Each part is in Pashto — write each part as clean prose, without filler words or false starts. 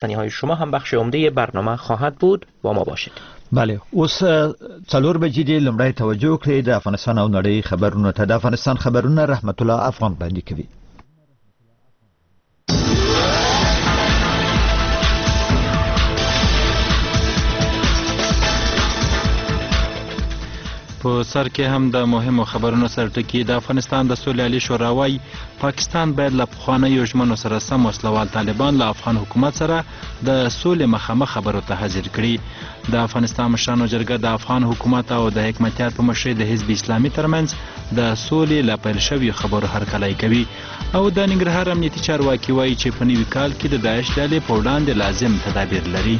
های شما هم بخش عمده برنامه خواهد بود. با ما باشید. بله، اوس 4 بجې دی. لمړی توجه کړئ د افغانستان او نړۍ خبرونو ته. د افغانستان خبرونه رحمت الله افغان باندې کوي. په سر کې هم د مهمو خبرونو سره ټکی. د افغانستان د سولې عالی شورا وايي پاکستان باید له پخوانیو ژمنو سره سم وسلوال طالبان له افغان حکومت سره د سولې مخامخ خبرو ته حاضر کړي. د افغانستان مشرانو جرګه د افغان حکومت او د حکمتیار په مشرۍ د حزب اسلامي ترمنځ د سولې له پیل شویو خبرو هرکلی کوي. او د ننګرهار امنیتي چارواکي وايي چې په نوي کال کې د داعش ډلې په وړاندې لازم تدابیر لري.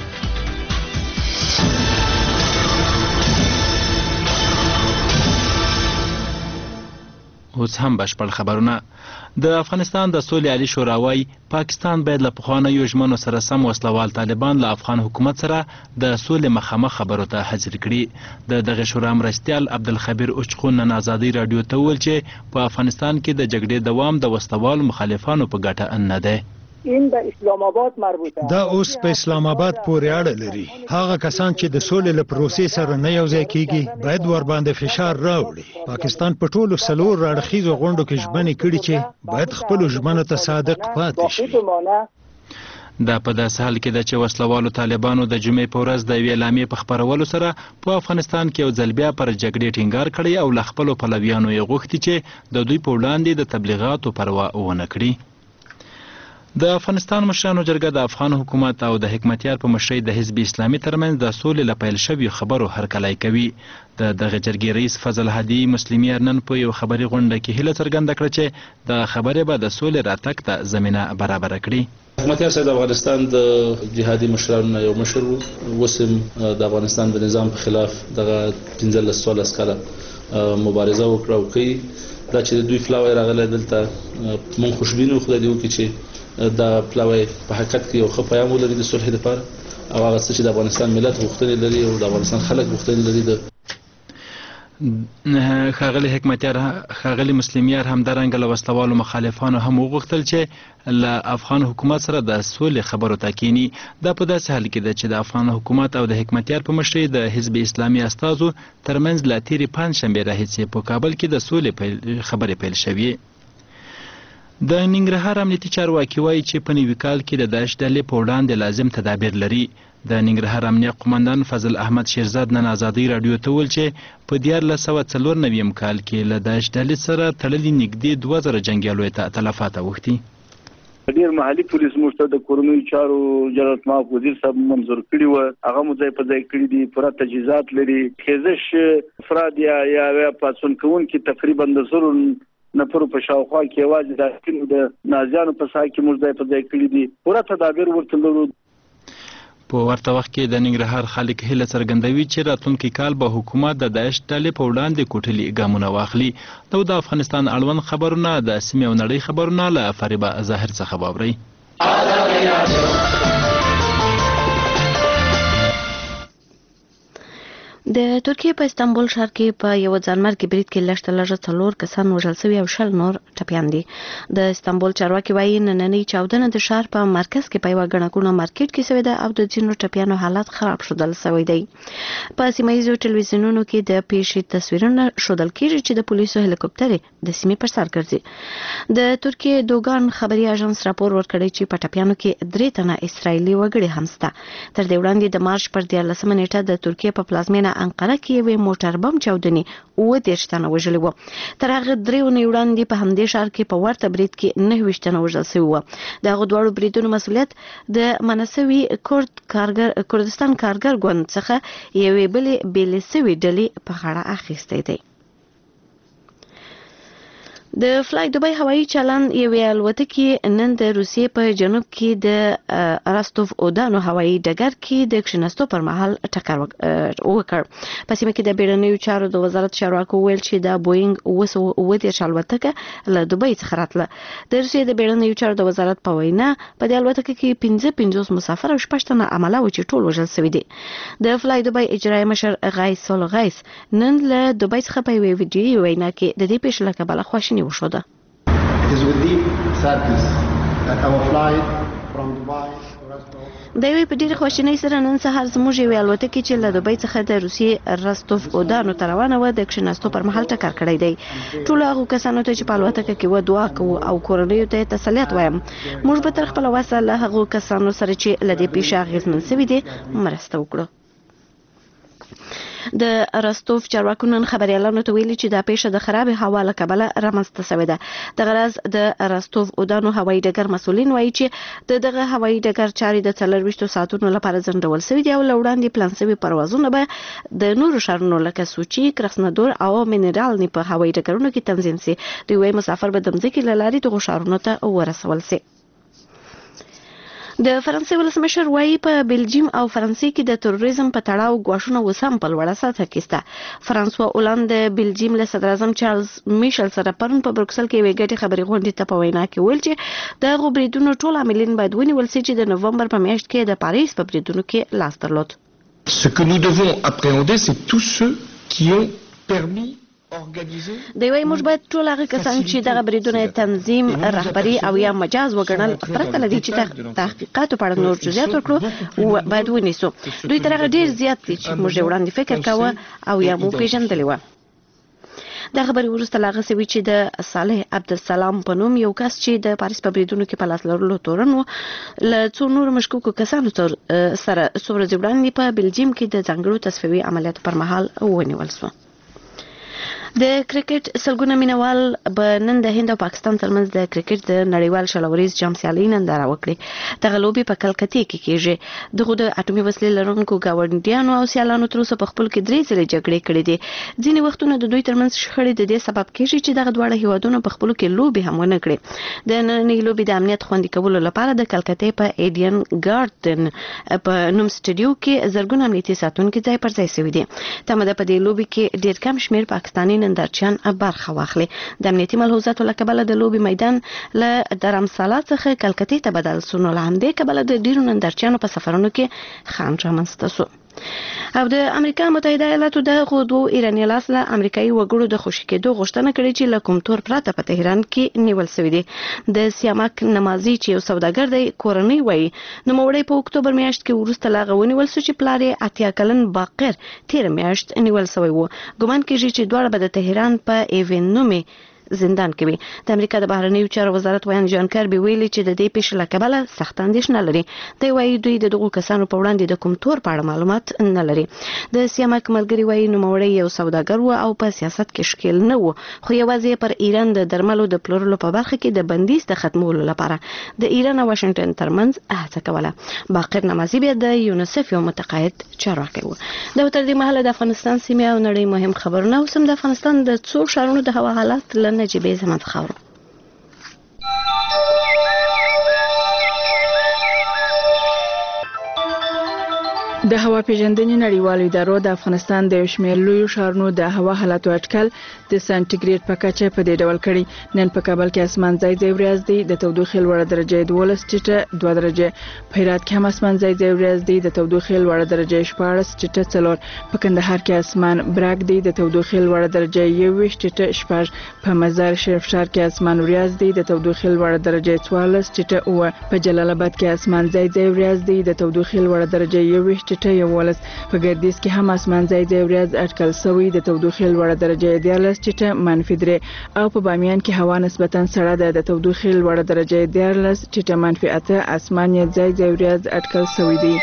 اوس هم بشپړ خبرونه. د افغانستان د سولې عالی شورا وايي پاکستان باید له پخوانیو ژمنو سره سم وسلوال طالبان له افغان حکومت سره د سولې مخامخ خبرو ته حاضر کړي. د دغه شورا مرستیال عبدالخبیر اوچخون نن ازادي رادیو ته وویل چې په افغانستان کې د جګړې دوام د وسلوالو مخالفانو په ګټه نه دی. این به اسلام آباد مربوطه. دا اوس په اسلام آباد پورې اړه لري. هغه کسان چې د سولې له پروسې سره نه یوځای کیږي باید ور باندې فشار راوړي. پاکستان په ټولو 4 اړخیزو غونډو کې ژمنې کړي چې باید خپل ژمنو ته صادق پاتې شي. دا په داسې حال کې ده چې وسلوالو طالبانو د جمعې په ورځ د یوې اعلامیې په خپرولو سره په افغانستان کې یو ځل بیا پر جګړې ټینګار کړی او له خپلو پلویانو یې غوښتي چې د دوی په وړاندې د تبلیغاتو پروا ونه کړي. د افغانستان مشرانو جرګه د افغان حکومت او د حکمتیار په مشرۍ د حزب اسلامي ترمنځ د سولې له پیل شویو خبرو هرکلی کوي. د دغه جرګې رئیس فضل هادي مسلمیار نن په یو خبري غونډه کې هیله څرګنده کړه چې د خبرې به د سولې راتګ ته زمینه برابره کړي. حکمتیار صاحب د افغانستان د جهادي مشرانو یو مشر و. وسم د افغانستان د نظام په خلاف دغه 15 کاله مبارزه وکړه او کوي. دا چې دوی فلاوی راغلی دلته مونږ خوشبینو خدای دې وکړي چې دا پلاوی په حقیقت کې یو ښه پیغام ولري د صلح لپاره او هغه څه چې د افغانستان ملت غوښتنې لري او د افغانستان خلک غوښتنې لري. ښاغلي حکمتیار ښاغلي مسلمیار همدارنګه له وسلوالو مخالفانو هم وغوښتل چې له افغان حکومت سره د سولې خبرو ته کینی. دا په داسې حال کې ده چې د افغان حکومت او د حکمتیار په مشرۍ د حزب اسلامي استازو ترمنځ له تېرې پنجشنبې راهیسې په کابل کې د سولې خبرې پیل شوې. د ننګرهار امنیتي چارواکي وايي چې په نوي کال کې د داعش ډلې په وړاندې لازم تدابیر لري. د ننګرهار امنیه قومندان فضل احمد شیرزاد نن ازادي رادیو ته وویل چې په 1994 کال کې له داعش ډلې سره تړلي نږدې 2000 جنګیالیو ته تلفات اوښتي. ډیر محلي پولیس موږ ته د کورنیو چارو جنرال معاف وزیر صاحب منظور کړي و. هغه مو ځای په ځای کړي دي. پوره تجهیزات لري. خیزش افراد یا پاسون کوونکي تقریبا د زرو نفر په شاوخوا کې یوازې د اسکینو د نازیانو په ساحه کې موږ ځای په ځای کړي دي. پوره تدابیر ورته لرو. په ورته وخت کې د ننګرهار خلک هیله څرګندوي چې راتلونکي کال به حکومت د داعش ډلې په وړاندې کوټلي ګامونه واخلي. د افغانستان اړوند خبرونه د سیمې او نړۍ خبرونه له فریبه ظاهر څخه واورئ. د ترکیې په استانبول ښار کې په یو ځانمرګي برید کې لږ 4 کسان وژل شوي او 10 نور ټپیان دي. د استانبول چارواکي وايي نننۍ چاودنه د ښار په مرکز کې په یوه ګڼه ګوڼه مارکیټ کې شوې ده او د ځینو ټپیانو حالت خراب ښودل شوی دی. په سیمه ییزو ټلویزیونونو کې د پیښې تصویرونه ښودل کېږي چې د پولیسو هلیکوپټرې د سیمې پر سر ګرځي. د ترکیې دوګان خبري اژانس راپور ورکړی چې په ټپیانو کې 3 تنه اسرایلي وګړي هم شته. تر دې وړاندې د مارچ پر 14 نیټه د ترکیې په پلازمینه انقره کې یوې موټر بم چاودنې 30 تنه وژلي وو. تر هغه 3 اونۍ وړاندې په همدې ښار کې په ورته برید کې 29 تنه وژل شوي وو. دغه دواړو بریدونو مسؤلیت د منسوي کردستان کارګر ګوند څخه یوې بلې بېلې شوې ډلې په غاړه اخیستی دی. د فلای دوبۍ هوایي چلند یوې الوتکې نن د روسیې په جنوب کې د راستوف اودانو هوایي ډګر کې د کښېناستو پر مهال ټکر وکړ. په سیمه کې د بیړنیو چارو د وزارت چارواکو وویل چې د بوینګ 930 الوتکه له دوبۍ څخه راتله. د روسیې د بیړنیو چارو د وزارت په وینا په دې الوتکه کې 55 مسافر او 6 تنه عمله و چې ټول وژل شوي دي. د فلای دوبۍ اجرایي مشر غیس سولغیس نن له دوبۍ څخه په یوې ویډیویي وینا کې د دې پیښې له کبله خواشیني وشوده. د یوې په ډېرې خواشینۍ سره نن سهار زموږ یوې الوتکې چې له دوبۍ څخه د روسیې رستوف اودانو ته روانه وه د کښېناستو پر مهال ټکر کړی دی. ټولو هغو کسانو ته چې په الوتکه کې وه دعا کوو او کورنیو ته یې تسلیت وایم. موږ به تر خپله وسه له هغو کسانو سره چې له دې پیښې اغېزمن سوي دي مرسته وکړو. د رستوف چارواکو نن خبریالانو ته ویلي چې دا پیښه د خرابې هوا له کبله رامنځته شوې ده. دغه راز د رستوف اودانو هوایي ډګر مسؤلین وایي چې دغه هوایي ډګر چارې د 24 ساعتونو لپاره ځنډول شوي دي او له وړاندې پلان شوي پروازونه به د نورو ښارونو لکه سوچي، کراسنودور او مینرالني په هوایي ډګرونو کې تنظیم شي. دوی وایي مسافر به د مځکې له لارې دغو ښارونو ته ورسول شي. د فرانسې ولسمشر وایي په بلجیم او فرانسې کې د تروریزم په تړاو ګواښونه اوس هم په لوړه سطحه کې شته. فرانسوا اولاند د بلجیم له صدر اعظم چارلز میشل سره پرون په بروکسل کې یوې ګډې خبري غونډې ته په وینا کې ویل چې د هغو بریدونو ټول عاملین باید ونیول شي چې د نومبر په میاشت کې د پاریس په بریدونو کې لاس درلود. Ce que nous devons appréhender, c'est tous ceux qui ont permis دی وایي موږ باید ټول هغه کسان چې دغه بریدونه تنظیم، رهبري او یا مجاز وګڼل پرته له دې چې تحقیقاتو په اړه نور جزئیات ورکړو باید ونیسو. دوی تر هغه ډېر زیات دي چې موږ یې وړاندې فکر کاوه او یا مو پیژندلې وه. دا خبرې وروسته لا هغه شوي چې د صالح عبدالسلام په نوم یو کس چې د پاریس په بریدونو کې په لاس لرلو تورن و له څو نورو مشکوکو کسانو سره څو ورځې وړاندې په بلجیم کې د ځانګړو تصفیوي عملیاتو پر مهال ونیول شو. د کرکټ سلګونه مینوال به نن د هند او پاکستان ترمنځ د کرکټ د نړیوال شلوریز جام سیالۍ ننداره وکړي. دغه لوبې په کلکتې کې کیږي. دغه د اټومي وسلې لرونکو ګاونډیانو او سیالانو تر اوسه په خپل کې 3 ځلې جګړې کړې دي. ځینې وختونه د دوی ترمنځ شخړې د دې سبب کیږي چې دغه دواړه هیوادونه په خپل کې لوبې هم ونه کړي. د نننۍ لوبې د امنیت خوندي کولو لپاره د کلکتې په ایډین ګارډن په نوم سټډیو کې زرګونه امنیتي ساتونکي ځای پر ځای شوي دي. تمه ده په دې لوبې کې ډېر کم شمېر پاکستاني نندارچیان برخه واخلي. د امنیتي ملحوظاتو له کبله د لوبې میدان له درمسالا څخه کلکتې ته بدل شو، نو له همدې کبله د ډېرو نندارچیانو په سفرونو کې خنډ رامنځته شو. او د امریکا متحده ایالاتو د غودو ایراني لاس له امریکایي وګړو د خوشي کېدو غوښتنه کړې چې له کوم تور پرته په تهران کې نیول شوي دي. د سیامک نمازي چې یو سوداګر دی کورنۍ وایي نوموړی په اکتوبر میاشت کې وروسته له هغه ونیول شو چې پلار یې 80 کلن باقر تېره میاشت نیول شوی و. ګمان کېږي چې دواړه به د تهران په ایوین نومې زندان کې وي. د امریکا د بهرنیو چارو وزارت ویان جان کربي ویلي چې د دې پیښې له کبله سخت اندېښنه لري. دی وایي دوی د دغو کسانو په وړاندې د کوم تور په اړه معلومات نه لري. د سیامک ملګري وایي نوموړی یو سوداګر و او په سیاست کې ښکیل نه و، خو یوازې پر ایران د درملو د پلورلو په برخه کې د بندیز د ختمولو لپاره د ایران او واشنګټن ترمنځ هڅه کوله. باقر نمازي بیا د یونیسف یو متقاعد چارواکی و. دا تر دې مهاله د افغانستان سیمې او نړۍ مهم خبرونه اوس هم د افغانستان د څو ښارونو د هوا حالات له نجیبې زمان څخه اورو. د هوا پیژندنې نړیوالو ادارو د افغانستان د یو شمېر لویو ښارونو د هوا حالاتو اټکل د سانټیګریډ په کچه په دې ډول کړي. نن په کابل کې اسمان ځای ځای وریځ دی، د تودوخې لوړه درجه 12 ټیټه 2 درجه. په هرات کې هم اسمان ځای ځای وریځ دی، د تودوخې لوړه درجه 14 ټیټه 4. په کندهار کې اسمان براک دی، د تودوخې لوړه درجه 21 ټیټه 6. په مزار شریف ښار کې اسمان وریځ دی، د تودوخې لوړه درجه 14 ټیټه 9. په جلال آباد کې اسمان ځای ځای وریځ دی، د تودوخې لوړه درجه 21 ټیټه 11. په ګردیز کې هم اسمان ځای ځای وریځ اټکل شوی، د تودوخې لوړه درجه 14 ټیټه -3. او په بامیان کې هوا نسبتا سړه ده، د تودوخې لوړه درجه 14 ټیټه -8. اسمان یې ځای ځای وریځ اټکل شوی دی.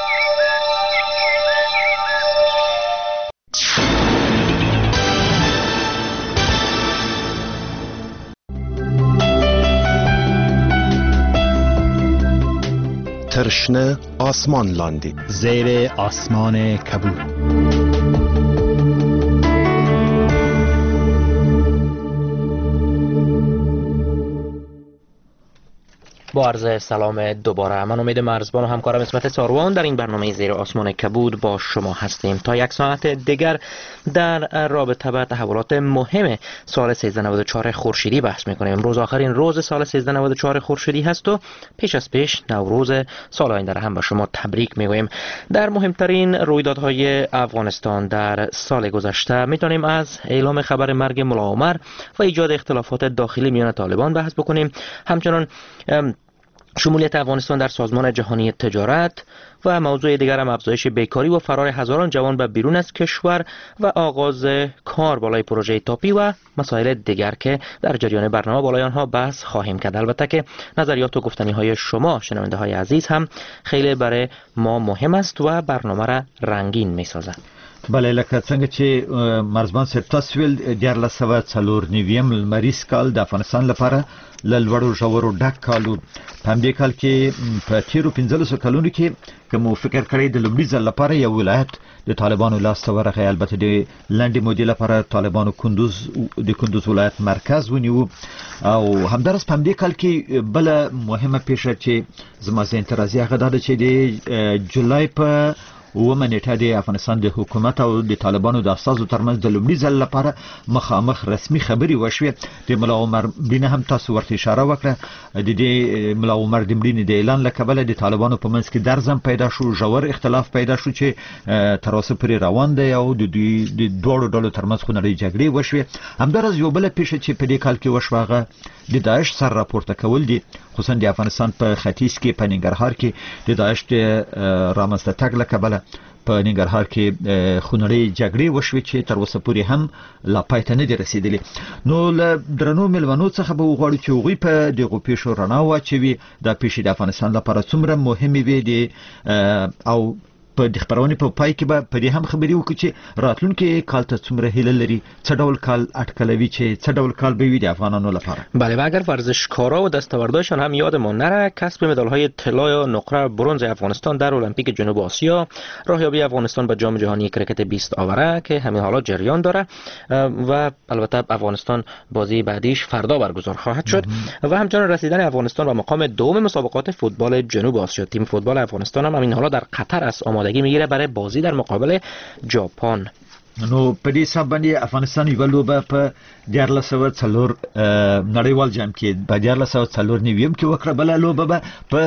ترشنه آسمان لاندی زیر آسمان کبود. با عرض سلام دوباره، من امید مرزبان و همکارم اسمت ساروان در این برنامه زیر آسمان کبود با شما هستیم. تا یک ساعت دیگر در رابطه با تحولات مهم سال 1394 خورشیدی بحث میکنیم. امروز آخرین روز سال 1394 خورشیدی هست و پیش از پیش نوروز سال آینده را هم به شما تبریک میگوییم. در مهمترین رویدادهای افغانستان در سال گذشته میتونیم از اعلام خبر مرگ ملا عمر و ایجاد اختلافات داخلی میان طالبان بحث بکنیم. همچنان شمولیت افغانستان در سازمان جهانی تجارت و موضوع دیگر هم افزایش بیکاری و فرار هزاران جوان به بیرون از کشور و آغاز کار بالای پروژه تاپی و مسائل دیگر که در جریان برنامه بالای آنها بحث خواهیم کرد. البته که نظریات و گفتنی های شما شنونده های عزیز هم خیلی برای ما مهم است و برنامه را رنگین می سازد. بله، لکه څنګه چې مرزبان صاحب تاسو ویل 1494 لمریز کال د افغانستان لپاره له لوړو ژورو ډک کال و. په همدې کال کې په تیرو 15 کلونو کې که مو فکر کړی د لومړي ځل لپاره یو ولایت د طالبانو لاسته ورغی. البته د لنډې مودې لپاره طالبانو کندوز ولایت مرکز ونیو او همدارس په همدې کال کې بله مهمه پیښه چې زما ذهن ته راځي هغه دا ده چې د جولای په ومه نیټه د افغانستان د حکومت او د طالبانو د استازو ترمنځ د لومړي ځل لپاره مخامخ رسمي خبرې وشوې. د ملا عمر مړینه هم تاسو ورته اشاره وکړه. د دې ملا عمر د مړینې د اعلان له کبله د طالبانو په منځ کې درزم پیدا شو، ژور اختلاف پیدا شو چې تر اوسه پورې روان دی او د دواړو ډلو ترمنځ خونړۍ جګړې وشوې. همداراز یو بله پیښه چې په دې کال کې وشوه هغه د داعش سر راپورته کول دي، خصوصا د افغانستان په ختیځ کې په ننګرهار کې د داعش د رامنځته تګ له کبله په ننګرهار کې خونړۍ جګړې وشوې چې تر اوسه پورې هم لا پای ته نه دي رسیدلې. نو له درنو مېلمنو څخه به وغواړو چې هغوی په دغو پیښو رڼا واچوي. دا پیښې د افغانستان لپاره څومره مهمې وې او په د خبرونې په پای کې به په دې هم خبرې وکړو چې راتلونکي کال ته څومره هیله لري، څه ډول کال اټکلوي چې څه ډول کال به وي د افغانانو لپاره. بله، و اگر ورزشکارا و دستاوردهایشان هم یادمان نره، کسب مدال‌های طلا یا نقره برنز افغانستان در المپیک جنوب آسیا، راهیابی افغانستان به جام جهانی کرکت 20 آوره که همین حالا جریان داره و البته افغانستان بازی بعدیش فردا برگزار خواهد شد و همچنین رسیدن افغانستان به مقام دوم مسابقات فوتبال جنوب آسیا. تیم فوتبال افغانستان هم همین حالا در قطر است آمادگی میگیره برای بازی در مقابل ژاپن. نو په دې حساب باندې افغانستان یو لوبه په 1404 نړیوال جام کې په 1404 کې وکړه، بل لوبه به په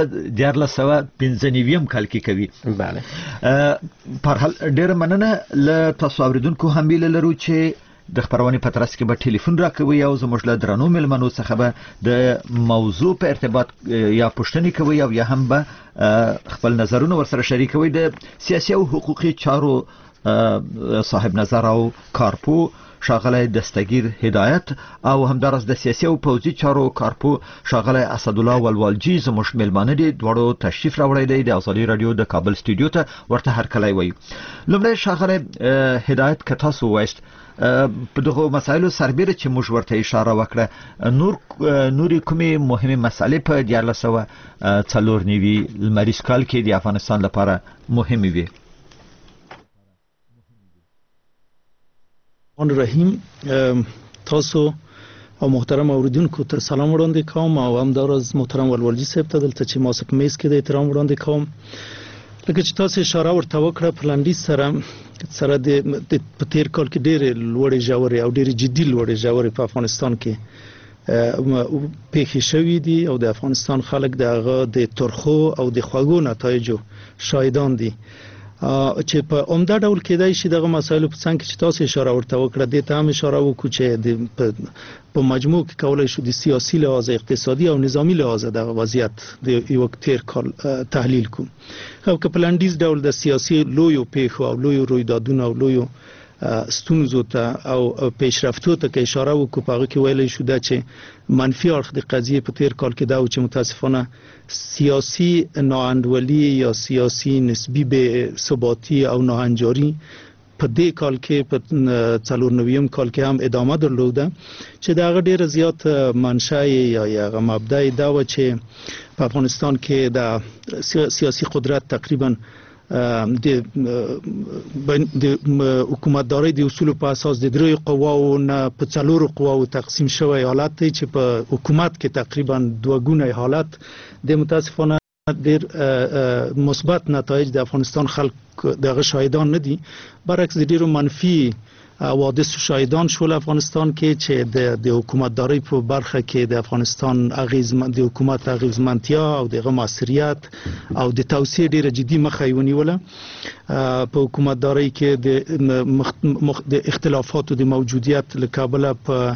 1415 کال کې کوي. بله، په هر ډېر مننه له تاسو اوریدونکو هم ویل لرو چې د خبرونې په ترڅ کې به ټلیفون راکوي او زموږ له درنو مېلمنو څخه به د موضوع په ارتباط یا پوښتنې کوي او یا هم به خپل نظرونه ورسره شریکوي. د سیاسي او حقوقي چارو صاحب نظر او کارپو ښاغلی دستگیر هدایت او همدارس د سیاسي او پوځي چارو کارپو ښاغلی اسدالله ولوالجي زموږ مېلمانه دي. دواړو تشریف راوړی دی د ازادي راډیو د کابل سټوډیو ته، ورته هرکلی وایو. لومړی ښاغلی هدایت که تاسو وایست په دغه مسایلو سربیره چې موږ ورته اشاره وکړه، نورې کومې مهمې مسالې په 1494 لمریز کال کې د افغانستان لپاره مهمې وي؟ رحیم، تاسو او محترم اوریدونکو ته سلام وړاندې کوم او همداراز محترم ولوالجي صاحب ته دلته چې ماسک میز کې د احترام وړاندې کوم. لکه چې تاسو اشاره ورته وکړه، په لنډیز سره د په تیر کال کې ډېرې لوړې ژورې او ډېرې جدي لوړې ژورې په افغانستان کې پیښې شوې دي او د افغانستان خلک د هغه د ترخو او د خوږو نتایجو شاهدان دي چې په عمده ډول کېدای شي دغه مسایلو په څنګه چې تاسو اشاره ورته وکړه د ته هم اشاره وکړو چې په مجموع کې کولای شو د سیاسي لحاظ، اقتصادي او نظامی لحاظ د وضعیت د یو تیر کال تحلیل کوم. خو که په لنډیز ډول د سیاسي لویو پیښو او لویو رویدادونو او لویو ستونزو ته او پیشرفتو ته که اشاره وکړو، په هغه کې ویلی شو دا چې منفي اړخ د قضیې په تیر کال کې دا و چې متاسفانه سیاسي ناانډولي یا سیاسي نسبی بې ثباتی او ناهنجاري په دې کال کې په 94 کال کې هم ادامه درلوده چې دا هغه ډېره زیات منشأ یا هغه مبدأ دا و چې په افغانستان کې د سیاسي قدرت تقریبا د حکومتداري د اصولو په اساس د دریو قواو نه په څلورو قواو تقسیم شوی حالت دی چې په حکومت کې تقریبا دوه ګونی حالت د متاسفانه ډېر مثبت نتایج د افغانستان خلک دغه شاهدان نه دي، برعکس د ډېرو منفي حوادث شاهدان شول افغانستان کې چې د حکومتداري په برخه کې د افغانستان د حکومت اغیزمنتیا او دغه موثریت او د توسعه ډیره جدي مخه ونیوله. په حکومتداري کې د اختلافاتو د موجودیت له کابل په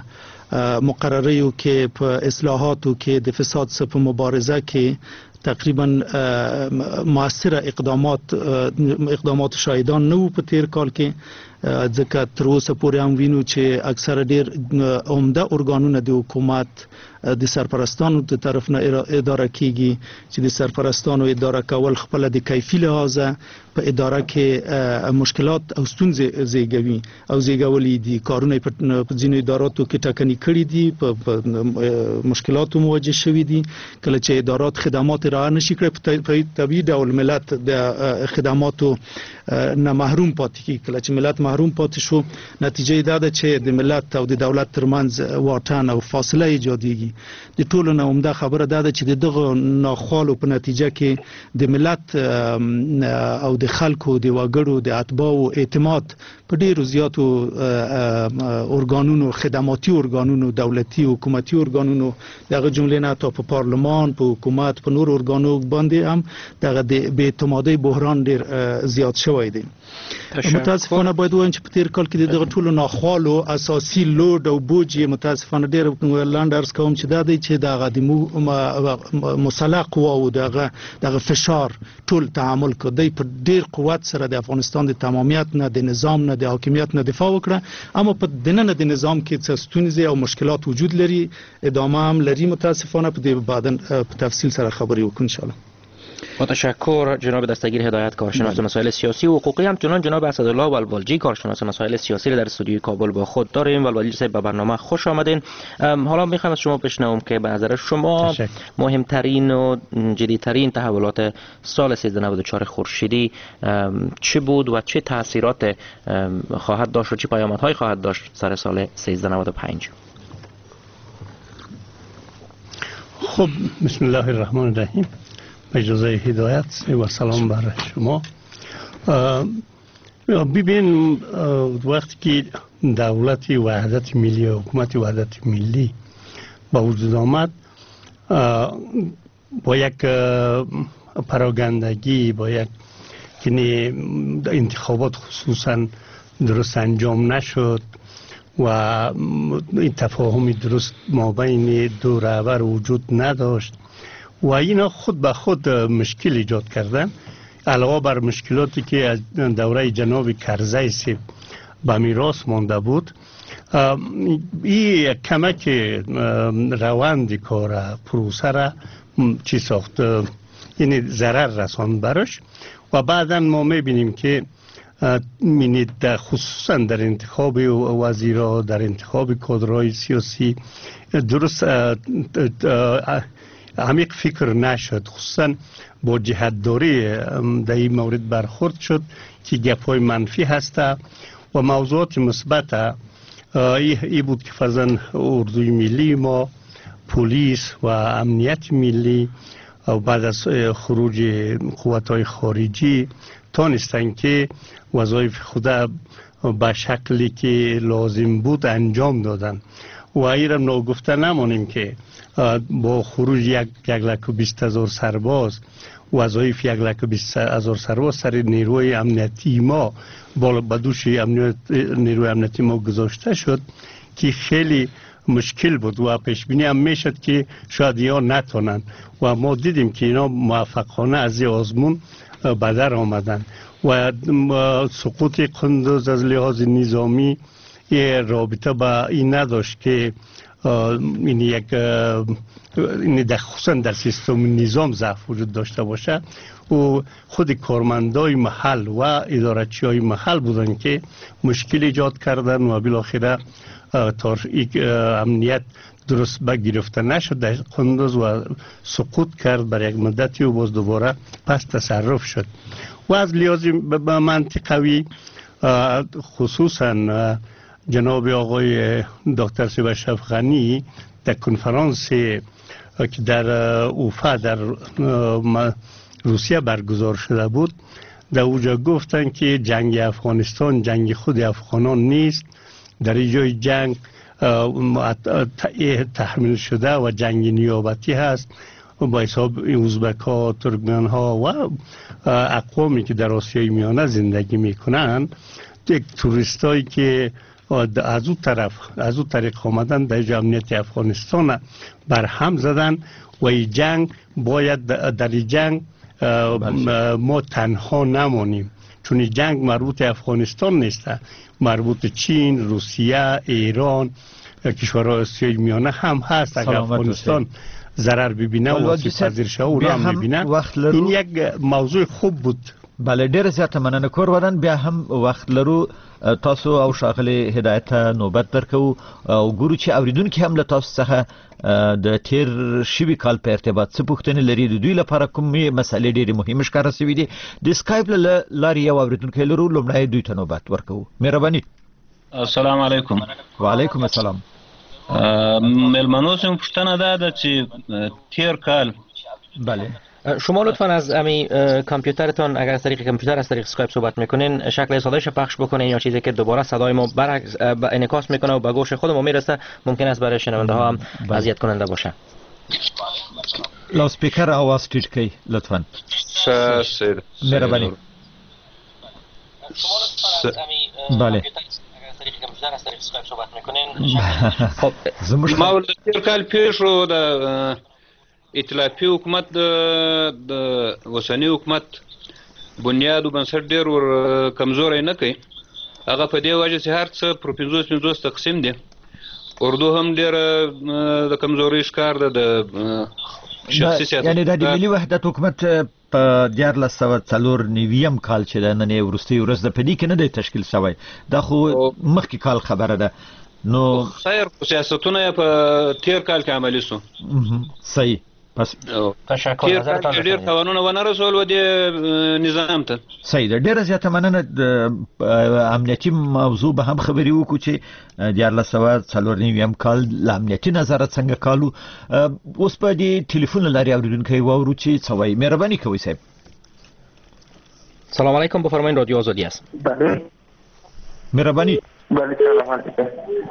مقرره که په اصلاحاتو کې د فساد سره په مبارزه کې تقریبا مؤثر اقدامات شاهدان نه په تیر کال کې ځکه تر اوسه پورې هم وینو چې اکثره ډیر عمده ارګانونه د حکومت د سرپرستانو د طرف نه اداره کیږي چې د سرپرستانو اداره کول خپل د کیفي لحاظه په اداره کې مشکلات او ستونزې زیږوي او زیږولې دي کارونه په ځینو اداراتو کې ټاکنې کړې دي په مشکلاتو مواجه شوي دي کله چې ادارات خدمات را نشي کړې په طبيعي ډول ملت د خدماتو نه محروم پاتې کیږي کله چې ملت محروم پاتې شو نتیجه دا ده چې د ملت او د دولت ترمنځ واټن او فاصله ایجادېږي د ټولو نه عمده خبره دا ده چې دغه ناخوالو په نتیجه کې د ملت او د خلکو د وګړو د اتباعو اعتماد په ډیرو زیاتو ارګانونو خدماتي ارګانونو دولتي حکومتي ارګانونو دغه جملې نه تا په پارلمان په حکومت په نور ارګانو باندې هم دغه د بې اعتمادۍ بحران ډیر زیات شوی دی متاسفانه باید وایم چې په تیر کال کې دغه ټولو ناخوالو اساسي لود او بوج متاسفانه ډیر لاندرز کوم چې دا دی چې دغه د مسلح قوا او دغه فشار ټول تعامل کوي په ډیر قوت سره د افغانستان د تمامیت نه د نظام نه د حاکمیت نه دفاع وکړه اما په دننه د نظام کې څه ستونزې او مشکلات وجود لري ادامه هم لري متاسفانه په دې بعداً په تفصیل سره خبرې وکړو ان شاء الله با تشکر جناب دستگیر هدایت کارشناس مسائل سیاسی و حقوقی. همچنان جناب اسدالله ولوالجی کارشناس مسائل سیاسی را در استودیوی کابل با خود داریم. ولوالجی صاحب به برنامه خوش آمدین. حالا میخوام از شما بشنوم که به نظر شما مهمترین و جدیترین تحولات سال 1394 خورشیدی چه بود و چه تاثیرات خواهد داشت و چه پیامدهایی خواهد داشت سر سال 1395؟ خب بسم الله الرحمن الرحیم. اجازه هدایت و سلام بر شما. ببین وقتی که دولت وحدت ملی و حکومت وحدت ملی با وجود آمد با یک پراگندگی با یک انتخابات خصوصا درست انجام نشد و این تفاهم درست ما بین دو رهبر وجود نداشت و اینا خود به خود مشکل ایجاد کردن علاوه بر مشکلاتی که از دوره جناب کرزی صاحب به میراث مانده بود. این کمک روند کار پروسه را چی ساخت یعنی ضرر رساند برش و بعدا ما میبینیم که خصوصا در انتخاب وزیرا در انتخاب کادرهای سیاسی درست عمیق فکر نشد، خصوصا با جهتداری در این مورد برخورد شد که گپ‌های منفی هست و موضوعات مثبت ای بود که فرضاً اردوی ملی ما پلیس و امنیت ملی و بعد از خروج قوت‌های خارجی تانستن که وظایف خود به شکلی که لازم بود انجام دادن و این را ناگفته نمانیم که با خروج 120,000 سرباز وظایف 120,000 سرباز سر نیروی امنیتی ما به دوش نیروی امنیتی ما گذاشته شد که خیلی مشکل بود و پیش بینی هم میشد که شاید یا نتونن و ما دیدیم که اینا موفقانه از آزمون به در آمدن و سقوط قندوز از لحاظ نظامی رابطه با این نداشت که این یک خصوصا در سیستم نظام ضعف وجود داشته باشه و خود کارمندای محل و ادارچی های محل بودن که مشکل ایجاد کردن و بالاخره امنیت درست بگرفته نشد در قندوز و سقوط کرد بر یک مدتی و باز دوباره پس تصرف شد و از لحاظ منطقوی خصوصا جناب آقای دکتر صاحب شفغانی در کنفرانس که در اوفا در روسیه برگزار شده بود در اوجا گفتن که جنگ افغانستان جنگ خود افغانان نیست، در اینجای جنگ تحمیل شده و جنگ نیابتی هست با حساب ازبک ها، ترکمن ها و اقوامی که در آسیای میانه زندگی میکنن یک توریست هایی که از او طریق آمدن در امنیت افغانستان بر هم زدن و این جنگ باید در این جنگ ما تنها نمانیم، چون این جنگ مربوط افغانستان نیست، مربوط چین، روسیه، ایران، کشورهای آسیای میانه هم هست. اگر افغانستان ضرر ببینه و پذیر شه اونا هم ببینه، این یک موضوع خوب بود. بله ډېر زیاته مننه کور ودان. بیا هم وخت لرو تاسو او ښاغلي هدایت نوبت درکو او ګورو چې اوریدونکي هم له تاسو څخه د تیر شوي کال په ارتباط څه پوښتنې لري، د دوی لپاره کومې مسلې ډېرې مهمې ښکاره شوي دي. د سکایپ له لارې یو اوریدونکی لرو، لومړی دوی ته نوبت ورکوو. مهرباني. السلام علیکم. وعلیکم السلام. ملمنو سم پوښتنه ده چې تیر کال بله شما لطفا از امی کامپیوترتان اگر از طریق کامپیوتر از طریق اسکایپ صحبت میکنین شکل سادهش پخش بکنین یا چیزی که دوباره صدای ما برعکس انعکاس میکنه و به گوش خود ما میرسه ممکن است برای شنونده ها هم اذیت کننده باشه. لاوت اسپیکر آواز ټیټ کړئ لطفا. مهرباني. بله خب ما ول تیر کال پیښو د ائتلافي حکومت د وسنی حکومت بنیاد او بنسټ ډیر ور کمزوري نه کوي. هغه په دې وجه چې هر څه پر 50 تقسیم دي. اردو هم ډیر د کمزوري ښکار ده د شخصي سیاست. یعنی د ملي وحدت حکومت په 1994 کال چې د نن وروستي ورځ د پدې کې نه دی تشکیل شوی، دا خو مخکې کال خبره ده. نو خیر سیاستونه په تیر کال کې عملي شو. صحیح. پس تشکر نظرتان ډیر قانون ونه رسول و د نظام ته. صحیح ده. ډیره زیاته مننه. د امنیتي موضوع به هم خبرې وکړو چې 1994 کال له امنیتي نظره څنګه کالو. اوس په دې ټلیفون لارې اوریدونکی واورو چې څه وایي. مهرباني کوئ صاحب. سلام علیکم، بفرمایید رادیو آزادی است. بله. مهرباني. بله سلام علیکم.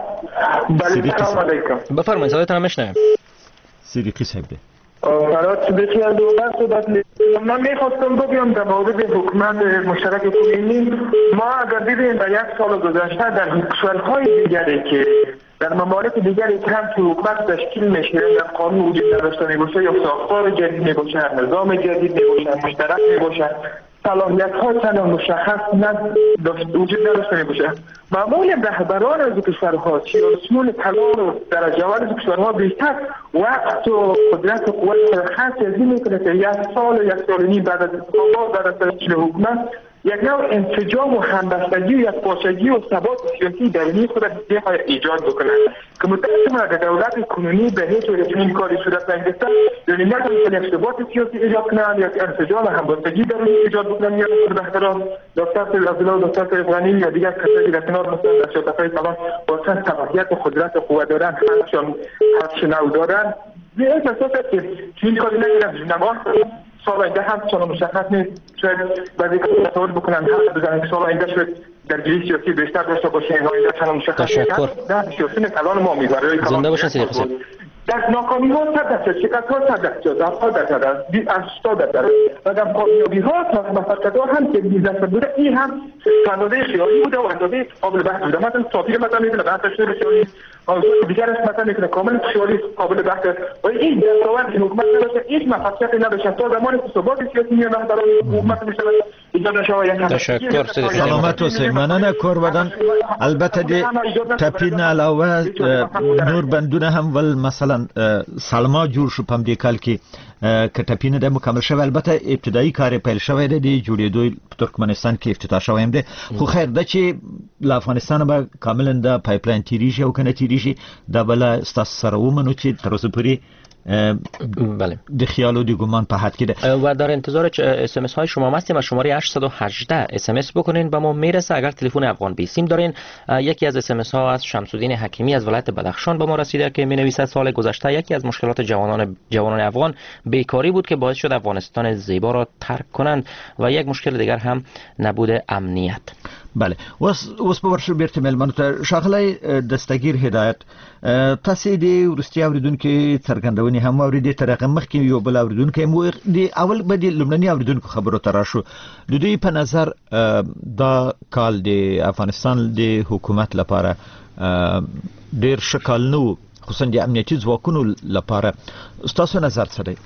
بله سلام علیکم. بفرمایید صدایتان هم میشنویم. صدیقی صاحب ده. برات بسیار دوباره صحبت می‌کنم. من می‌خواستم بگم در مورد حکومت مشترک کنونی ما اگر دیدیم در یک سال گذشته در کشورهای دیگری که در ممالک دیگری که هم که حکومت تشکیل میشه در قانون وجود نداشته میباشه یا ساختار جدید میباشه، نظام جدید میباشه، مشترک میباشه، صلاحیت ها چند مشخص وجود نداشته میباشه، معمولا رهبران از کشورها سیاسیون کلان و درجه اول از کشورها بیشتر وقت و قدرت و قوت خاصی از این میکنه که یک سال و یک سال و نیم بعد از انتخابات، بعد از تشکیل حکومت یک نوع انسجام و همبستگی و یک پاشگی و ثبات سیاسی درونی خود بخواد ایجاد بکنه که متأسفانه در دولت کنونی به هیچ وجه این کاری صورت نگرفته. یعنی نتونستن یک ثبات سیاسی ایجاد کنن، یک انسجام و همبستگی درونی ایجاد بکنن. یا بهتران دکتر عبدالله و دکتر افغانی یا دیگر کسایی که در کنار مثلا در شبکه‌های طبعا واسه صلاحیت و قدرت و قوت دارن حرفش نو دارن. به این اساس که این کاری نگیرن نگاه سال آینده هم چون مشخص نیست، شاید بعضی کسا تصور بکنن حرف بزنن که سال آینده شاید درگیری سیاسی بیشتر داشته باشه، آینده چون مشخص نیست. در سیاسی کلان ما میبره. زنده باشن صدیق صاحب. در ناکامی ها 100%، شکست ها 100%، 80% و در کامیابی ها موفقیت ها هم که بی‌دست بوده، این هم اندازه خیالی بوده و اندازه قابل بحث بوده. مثلا صافی مثلا میتونه بحث شده خیالی، دیگرش مثلا میتونه کامل خیالی قابل بحث و این دستاورد که حکومت نداشته هیچ موفقیتی نداشته تا زمانی که ثبات سیاسی میاد برای حکومت میشه ایجاد شوی. تشکر سلامت اوسئ. مننه کور ودان. البته د ټپین علاوه نور بندونه هم ول مثلا سالما جوړ شو په دې کال کې کټپینه د مکمل شوی. البته ابتدایي کار پیل شوی دی د جوړېدو په ترکمنستان کې افتتاح شوی هم دی، خو خیر د چې له افغانستان به کاملا د پایپلاین تیریږي او کنه تیریږي دا بل ستاسو سره ومنو چې تر اوسه پورې بله د خیال و د گمان په حد کې ده. و در انتظار اس ام اس های شما هستیم. از شماره 818 اس ام اس بکنین به ما میرسه. اگر تلفن افغان بی سیم دارین، یکی از اس ام اس ها از شمس‌الدین حکیمی از ولایت بدخشان به ما رسیده که می‌نویسد سال گذشته یکی از مشکلات جوانان افغان بیکاری بود که باعث شد افغانستان زیبا را ترک کنند و یک مشکل دیگر هم نبود امنیت. بله اوس په ورشو بیرته ملمنو ته شاغلی دستگیر هدایت تاسو د ورستي اوریدونکو څرګندونې هم اوریدې تر هغه مخکې یو بل اوریدونکو مو د اول به د لومړني اوریدونکو خبرو ته راشو د دوی په نظر دا کال د افغانستان د حکومت لپاره ډیر شکل نو خصوصا د امنیتي ځواکونو لپاره تاسو نظر څه دی؟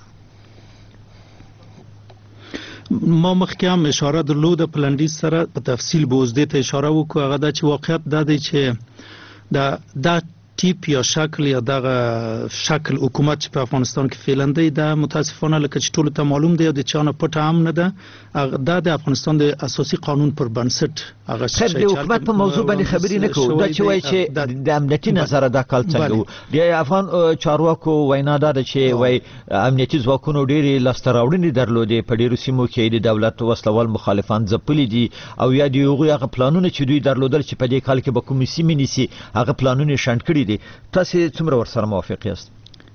ما مخکې هم اشاره درلوده په لنډیز سره په تفصیل به اوس دې ته اشاره وکړو هغه دا چې واقعیت دا دی چې دا تیپ یا شکل یا دغه شکل حکومت چې په افغانستان کې فعلا دی دا متاسفانه لکه چې ټول ته معلوم دی او د چانه پټه هم نه ده دا د افغانستان د اساسي قانون پر بنسټ هغه چې د حکومت په موضوع باندې خبرې نه کوو دا چې وایي چې د امنیتي نظر دا کال څنګه وو د افغان چارواکو وینا دا چې وایي امنیتي ځواکونو ډېری لاسته راوړنې درلودې په ډېرو سیمو کې د دولت وسلوال مخالفان ځپلي دي او یا د هغه پلانونه چې دوی درلودل چې په دې کال کې به کومې سیمې نیسي هغه پلانونه شنډ کړي دي تاسو څومره ورسره موافق یاست؟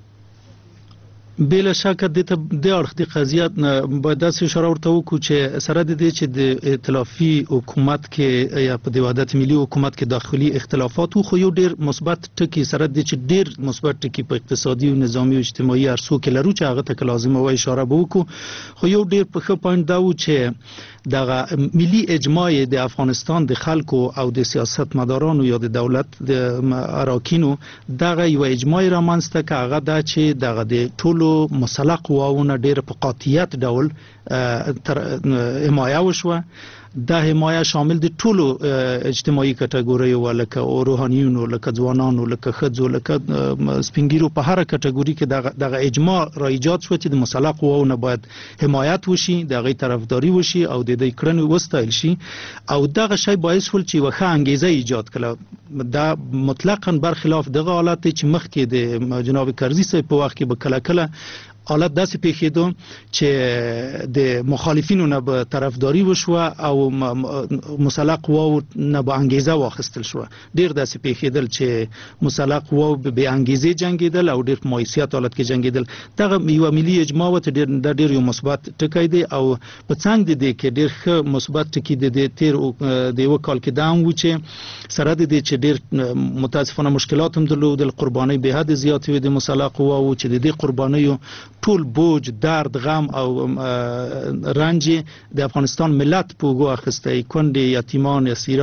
بلا شک د اړخ د قضیه باید داسې اشاره ورته وکړو چې سره د دې چې د ائتلافي حکومت کې یا په د وحدت ملي حکومت کې داخلي اختلافات خو یو ډیر مثبت ټکی سره د چې ډیر مثبت ټکی په اقتصادي او نظامی او اجتماعي ارسو کې لرو چې هغه ته لازمه وای اشاره وکړو خو یو ډیر په ښه پوینټ دا و چې دغه ملي اجماع د افغانستان د خلکو او د سیاستمدارانو یا د دولت د اراکینو دغه یو اجماع را منځته که هغه دا چې دغه د ټولو مسلح قواونه ډېر په قاطعیت ډول حمایه وشوه دا حمایه شامل د ټولو اجتماعي کټګوریو لکه روحانیونو لکه ځوانانو لکه ښځو لکه سپینګیرو په هر کټګوري کې دغه اجماع را ایجاد شو چې د مسلح قواونه باید حمایت وشي دغه طرفداري وشي او د دې کړنو وستایل شي او دغه شی باعث ول چې وخه انګیزه ایجاد کړه دا مطلقاً برخلاف دغه حالت چې مخکې د جناب کرزي صاحب په وخت کې به کله کله حالت داسې پیښېدو چې د مخالفینو نه به طرفداري وشوه او مسلح قواو نه به انګیزه واخیستل شوه ډېر داسې پیښېدل چې مسلح قواو به انګیزې جنګېدل او ډېر په مایوسیت حالت کې جنګېدل دغه یوه ملي اجماع وه چې ډېر یو مثبت ټکی دی او په څنګ د دې کې ډېر ښه مثبت ټکي د تېر د یوه کال کې دا هم و چې سره د دې چې ډېر متاسفانه مشکلات هم درلودل قربانۍ بې حده زیاتې وې د مسلح قواو چې د دې قربانیو ټول بوج درد غم او رنج د افغانستان ملت په وګو اخیسته کندې یتیمان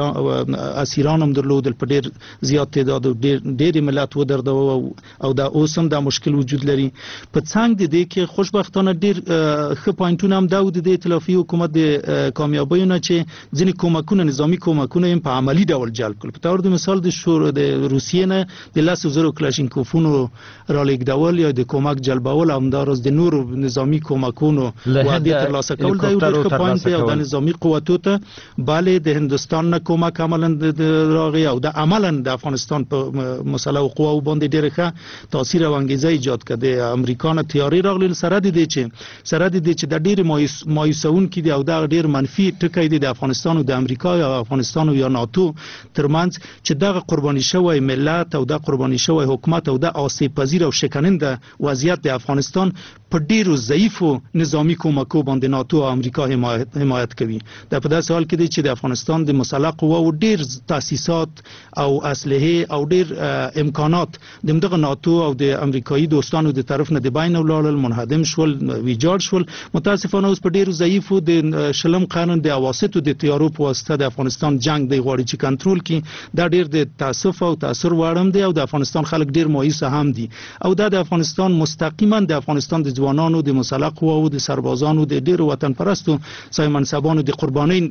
اسیران هم درلودل په ډیر زیات تعداد او ډیر ملت و درد او دا اوس هم دا مشکل وجود لري په څنګ د دې کې خوشبختانه ډیر ښه پوینټونه هم دا د ائتلافي حکومت د کامیابیونه چې ځینې کومکونه نظامی کومکونه هم په عملی ډول جلب کړل په تور د مثال د روسیې نه د 100,000 کلاشینکوفونو را لېږدول یا د کومک جلبول همدار د نورو نظامی کومکونو وعده ترلاسه کول دا یو ډېر ښه پوینټ دی او د نظامی قوتو ته بله د هندستان نه کومک عملاً راغی او د عملاً د افغانستان په مسلح قواو باندې ډېر ښه تاثیر او انګیزه ایجاد کړ د امریکا نه تیاری راغلی سره د دې چې د ډېر مایوسونکي دی او دا ډېر منفي ټکی دی د افغانستان او د امریکا یا افغانستان یا ناتو ترمنځ چې دغه قرباني شوی ملت او د قرباني شوی حکومت او د آسیب پذیر او شکننده وضعیت د افغانستان په ډیرو ضعیفو نظامی کومکو باندې ناتو او امریکا حمایت کوي دا په داسې حال کې دی چې د افغانستان د مسلح قواو ډیر تاسیسات او اسلحه او ډیر امکانات دغه ناتو او د امریکایي دوستانو د طرف نه د بین ولاړل منهدم شول ویجاړ شول متاسفانه اوس په ډیرو ضعیفو د شلم قانون د اواسطو د تیارو په واسطه د افغانستان جنگ دی غواړي چې کنټرول کړي دا ډیر د تاسف او تاثیر وړم دی او د افغانستان خلک ډیر مایوس هم دي او دا د افغانستان مستقیما د افغانستان د ځوانانو د مسلح قواو د سربازانو د ډیرو وطن پرستو ځای منصبانو د قربانۍ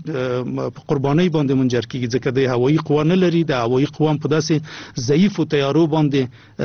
باندې منجر کیږي ځکه د هوایي قوا نه لري د هوایي قوا په داسې ضعیف او تیارو باندې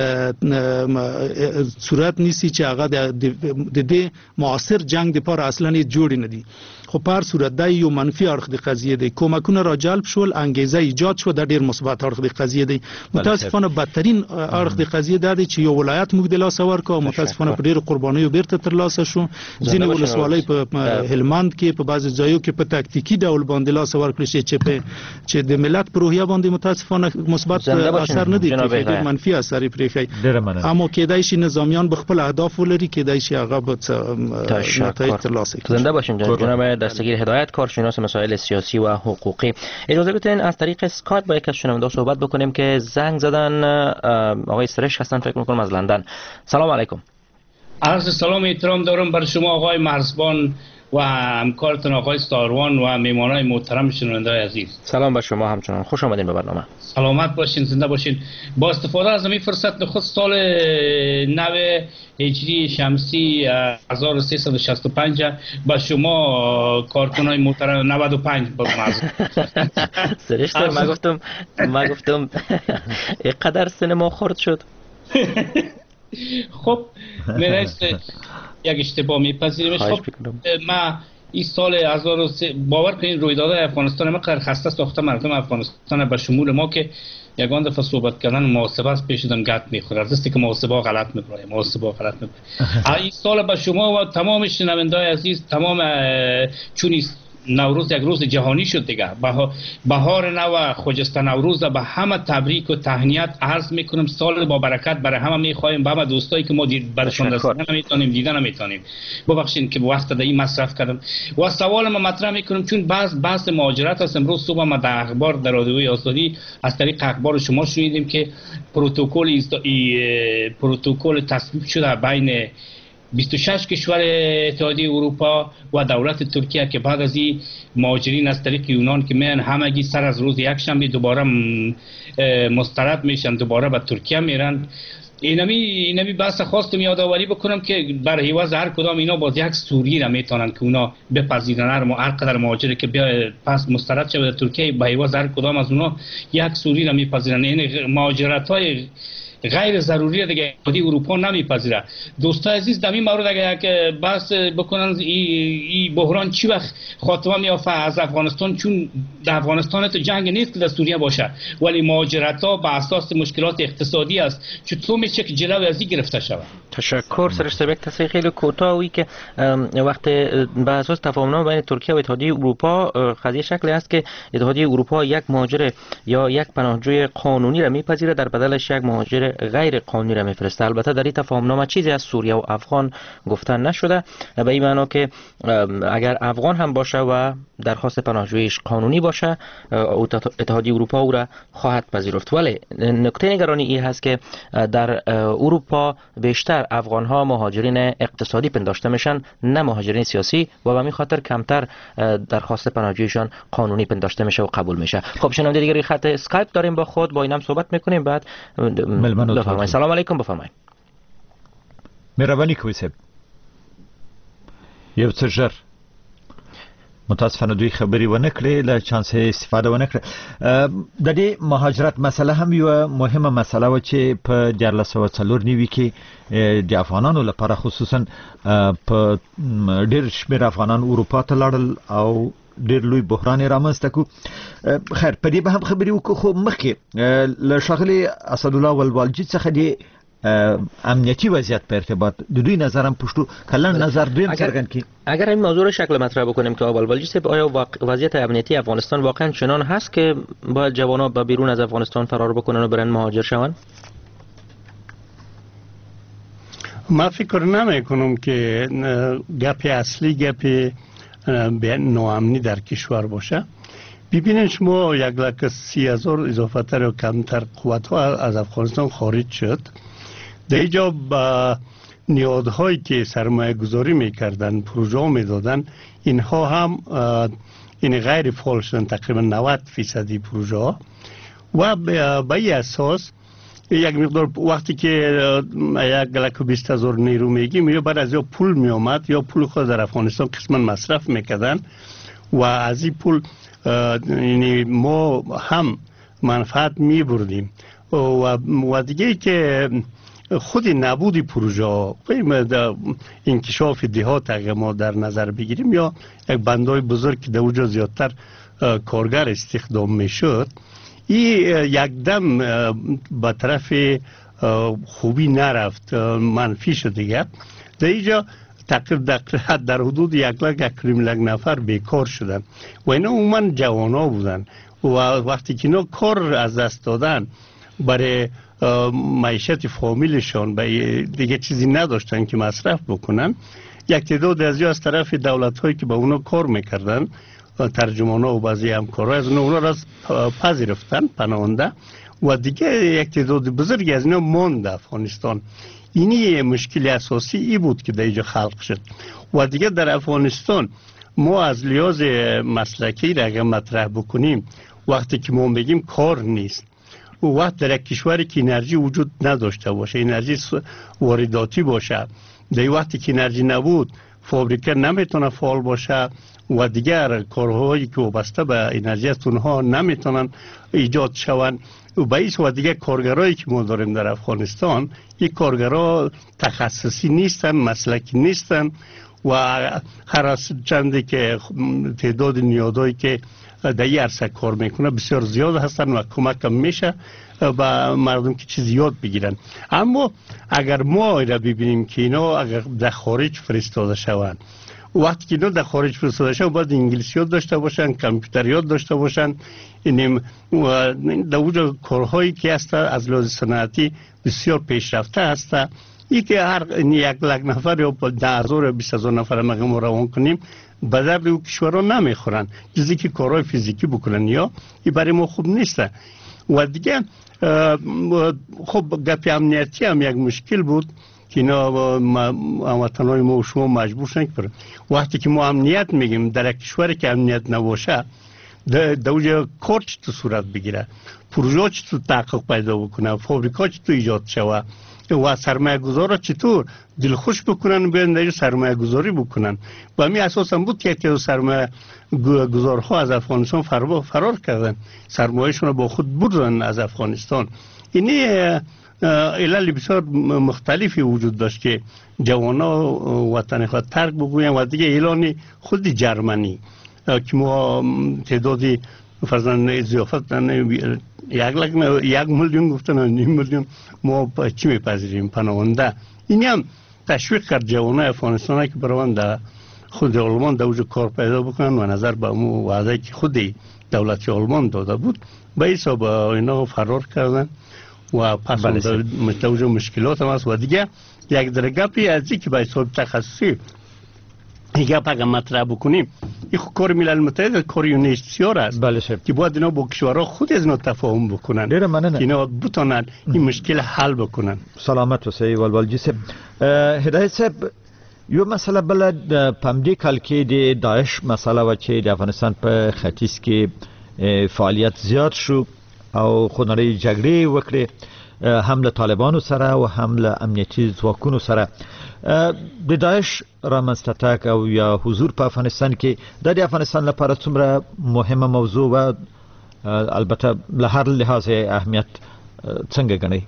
صورت نیسی چې هغه د معاصر جنگ لپاره اصلا جوړ نه دي خو په هر صورت دا یو منفي اړخ د قضیه دی کومکونه را جلب شول انګیزه ایجاد شو د ډیر مثبت اړخ د قضیه دی متاسفانه بدترین اړخ د قضیه دا دی چې یو ولایت موږ د لاس ورکو متاسفانه په ډیر قربانیو بیرته ترلاسه شو ځینې ولسوالۍ په هلمند کې په بعض ځایو کې په تاکتیکی ډول باندې لاس ورکړل شي چې د ملت پر روحیه باندې متاسفانه مثبت اثر نه دی ډیر منفي اثر پرې کوي اما کېدای شي نظامیان به خپل اهداف ولري کېدای شي هغه به نتایج ترلاسه کړي زنده باشین جناب دستگیر هدایت، کارشناس مسائل سیاسی و حقوقی. اجازه بدین از طریق اسکایپ با یک از شنونده صحبت بکنیم که زنگ زدن. آقای سرش هستن فکر میکنم از لندن. سلام علیکم. عرض سلام احترام دارم بر شما آقای مرزبان و همکارتون آقای ستاروان و میمانای محترم شنونده عزیز. سلام بر شما همچنان، خوش آمدین به برنامه. سلامت باشین، زنده باشین. با استفاده از این فرصت نخست سال نو هجری شمسی 1365 با شما کارکنای محترم 95 باز سرشت ما گفتم اینقدر سن ما خورد شد. خب مرست یک اشتباه میپذیریم. خب ما این سال 2003 باور کنید رویدادهای افغانستان ما قرار خسته ساخته مردم افغانستان به شمول ما که یگان دفعه صحبت کردن محاسبه است پیش دم گت میخوره، از دستی که محاسبه غلط میکنه. این سال به شما و تمام شنونده‌های عزیز، تمام چون نوروز یک روز جهانی شد دیگه، بهار نو خجسته نوروز به همه تبریک و تهنیت عرض میکنم. سال با برکت برای همه میخوایم، به همه دوستایی که ما برشون رسیدن نمیتونیم دیدن نمیتونیم، ببخشید که وقت در این مصرف کردم. و سوال ما مطرح میکنم چون بحث مهاجرت است. امروز صبح ما در اخبار در رادیوی آزادی از طریق اخبار شما شنیدیم که پروتکل تصویب شده بین 26 کشور اتحادیه اروپا و دولت ترکیه که بعد از این مهاجرین از طریق یونان که میان همگی سر از روز یک شنبه دوباره مسترد میشن، دوباره به ترکیه میرن. اینمی بحث خواستم یادآوری بکنم که بر حیواز هر کدام اینا باز یک سوری را میتونن که اونا بپذیرن. هر قدر مهاجر که بیا پس مسترد شده در ترکیه، به حیواز هر کدام از اونا یک سوری را میپذیرن. یعنی مهاجرت‌های غیر ضروری دیگه اتحادیه اروپا نمیپذیره. دوستان عزیز در این مورد اگر یک بحث بکنن این بحران چی وقت خاتمه میافته از افغانستان، چون در افغانستان تو جنگ نیست که در سوریه باشه، ولی مهاجرت ها به اساس مشکلات اقتصادی است. چطور میشه که جلوی از این گرفته شود؟ تشکر. سرش یک تصحیح خیلی کوتاهی که وقت به اساس تفاهمنامه بین ترکیه و اتحادیه اروپا قضیه شکلی است که اتحادیه اروپا یک مهاجر یا یک پناهجوی قانونی را میپذیره، در بدلش یک مهاجر غیر قانونی را میفرسته. البته در این تفاهمنامه چیزی از سوریه و افغان گفته نشده، به این معنا که اگر افغان هم باشه و درخواست پناهجوییش قانونی باشه اتحادیه اروپا او را خواهد پذیرفت. ولی نکته نگرانی این هست که در اروپا بیشتر افغان ها مهاجرین اقتصادی پنداشته میشن، نه مهاجرین سیاسی، و به همین خاطر کمتر درخواست پناهجوییشان قانونی پنداشته میشه و قبول میشه. خب شنونده دیگری خط اسکایپ داریم با خود، با اینم صحبت میکنیم. بعد بفرمایید. سلام علیکم. بفرمایید. مهربانی کوی صاحب یو څه ژر متاسفانه دوی خبري ونه کړې، له چانس استفاده ونه کړې. د دې مهاجرت مسله هم یو مهمه مسله و چې په 1994 کې د افغانانو لپاره خصوصا په ډېر شمېر افغانان اروپا ته لاړل او ډېر لوی بحران رامنځته کو. خیر په دې به هم خبري وکړو، خو مخکې له ښاغلي اسدالله ولوالجي څخه د امنیتی وضعیت په ارتباط د دوی نظر هم پښتو کلن نظر دویم څرګند کی. اگر این موضوع رو شکل مطرح بکنیم که ولوالجی صاحب، آیا وضعیت امنیتی افغانستان واقعا چنان هست که باید جوان‌ها به بیرون از افغانستان فرار بکنن و برن مهاجر شوند؟ ما فکر نمی کنم که گپ اصلی گپ ناامنی در کشور باشه. ببینید شما 130,000 اضافه تر و کمتر قوت ها از افغانستان خارج شد. در اینجا با نیازهایی که سرمایه گذاری میکردن، پروژه ها میدادن، اینها هم این غیر فعال شدن، تقریبا 90% پروژه ها. و به این اساس یک مقدار وقتی که 120,000 نیرو میگیم، یا بعد از یا پول میامد یا پول خود در افغانستان قسما مصرف میکردن و از این پول یعنی ما هم منفعت می بردیم. و دیگه که خود نبود پروژه ها، انکشاف دهات اگر ما در نظر بگیریم، یا یک بندای بزرگ که در اونجا زیادتر کارگر استخدام می شد، این یک دم به طرف خوبی نرفت، منفی شد دیگه. در اینجا تقریبا در حدود 1,1 نفر بیکار شدن و اینا عموما جوانا بودن و وقتی که اینا کار از دست دادن، برای معیشت فامیلشان دیگه چیزی نداشتن که مصرف بکنن، یک تعداد از از طرف دولت‌هایی که با اونا کار میکردن، ترجمان‌ها و بعضی همکارا از اونا را پذیرفتن پناهنده و دیگه یک تعداد بزرگی از اینا ماند افغانستان. اینی مشکل اساسی ای بود که در اینجا خلق شد. و دیگه در افغانستان ما از لحاظ مسلکی را اگر مطرح بکنیم، وقتی که ما بگیم کار نیست، و وقت در یک کشوری که انرژی وجود نداشته باشه، انرژی وارداتی باشه، در وقتی که انرژی نبود فابریکه نمیتونه فعال باشه و دیگر کارهایی که وابسته به انرژی است اونها نمیتونن ایجاد شوند. و باعث و دیگه کارگرایی که ما داریم در افغانستان، این کارگرها تخصصی نیستن، مسلکی نیستن و هر از چندی که تعداد نیازهایی که در این عرصه کار میکنه بسیار زیاد هستن و کمک هم میشه به مردم که چیز یاد بگیرن. اما اگر ما را ببینیم که اینا اگر در خارج فرستاده شوند، وقتی که اینا در خارج فرستاده شوند باید انگلیسی یاد داشته باشن، کامپیوتر یاد داشته باشن. اینم در وجود کارهایی که هست از لحاظ صنعتی بسیار پیشرفته هست. ای که هر یک نفر یا 10,000 یا 20,000 نفر ما روان کنیم به درد او کشورها نمیخورن، جزی که کارهای فیزیکی بکنن یا این برای ما خوب نیست. و دیگه خب گپ امنیتی هم یک مشکل بود که اینا هموطنان ما و شما مجبور شدن که وقتی که ما امنیت میگیم در یک کشوری که امنیت نباشه، در اونجا کار چطور صورت بگیره، پروژه چطور تحقق پیدا بکنه، فابریکا چطور ایجاد شوه و سرمایه گذارا چطور دلخوش بکنن بیان در سرمایه گذاری بکنن. و همین اساس هم بود که یک سرمایه گذارها از افغانستان فرار کردن، سرمایهشون رو با خود بردن از افغانستان. اینی علل بسیار مختلفی وجود داشت که جوانا وطن خود ترک بگوین. و دیگه اعلان خود جرمنی که ما تعدادی فرزند ضیافت 1 میلیون گفتن، 9 میلیون ما چی میپذیریم پناهنده. این هم تشویق کرد جوانای افغانستان که بروند در خود آلمان در اوج کار پیدا بکنن و نظر به امو وعده که خود دولت آلمان داده بود به حساب اینا فرار کردن و پس در اوج مشکلات هم هست. و دیگه یک درگپی از این که به حساب تخصصی گپ اگر مطرح بکنیم، این کار ملل متحد کار یونیسیار است که باید اینا با کشورها خود از اینا تفاهم بکنن که اینا بتونن این مشکل حل بکنن. سلامت و صحیح والوالجی صاحب. هدایت صاحب یو مسئله بل پمدی کال کې د داعش مسئله و چې د افغانستان په ختیځ کې فعالیت زیات شو او خونړۍ جګړې وکړې، هم له طالبانو سره او هم له امنیتي ځواکونو سره. د داعش رامنځته تګ او یا حضور په افغانستان کې د افغانستان لپاره څومره مهمه موضوع و البته له هر لحاظ اهمیت څنګه ګڼئ؟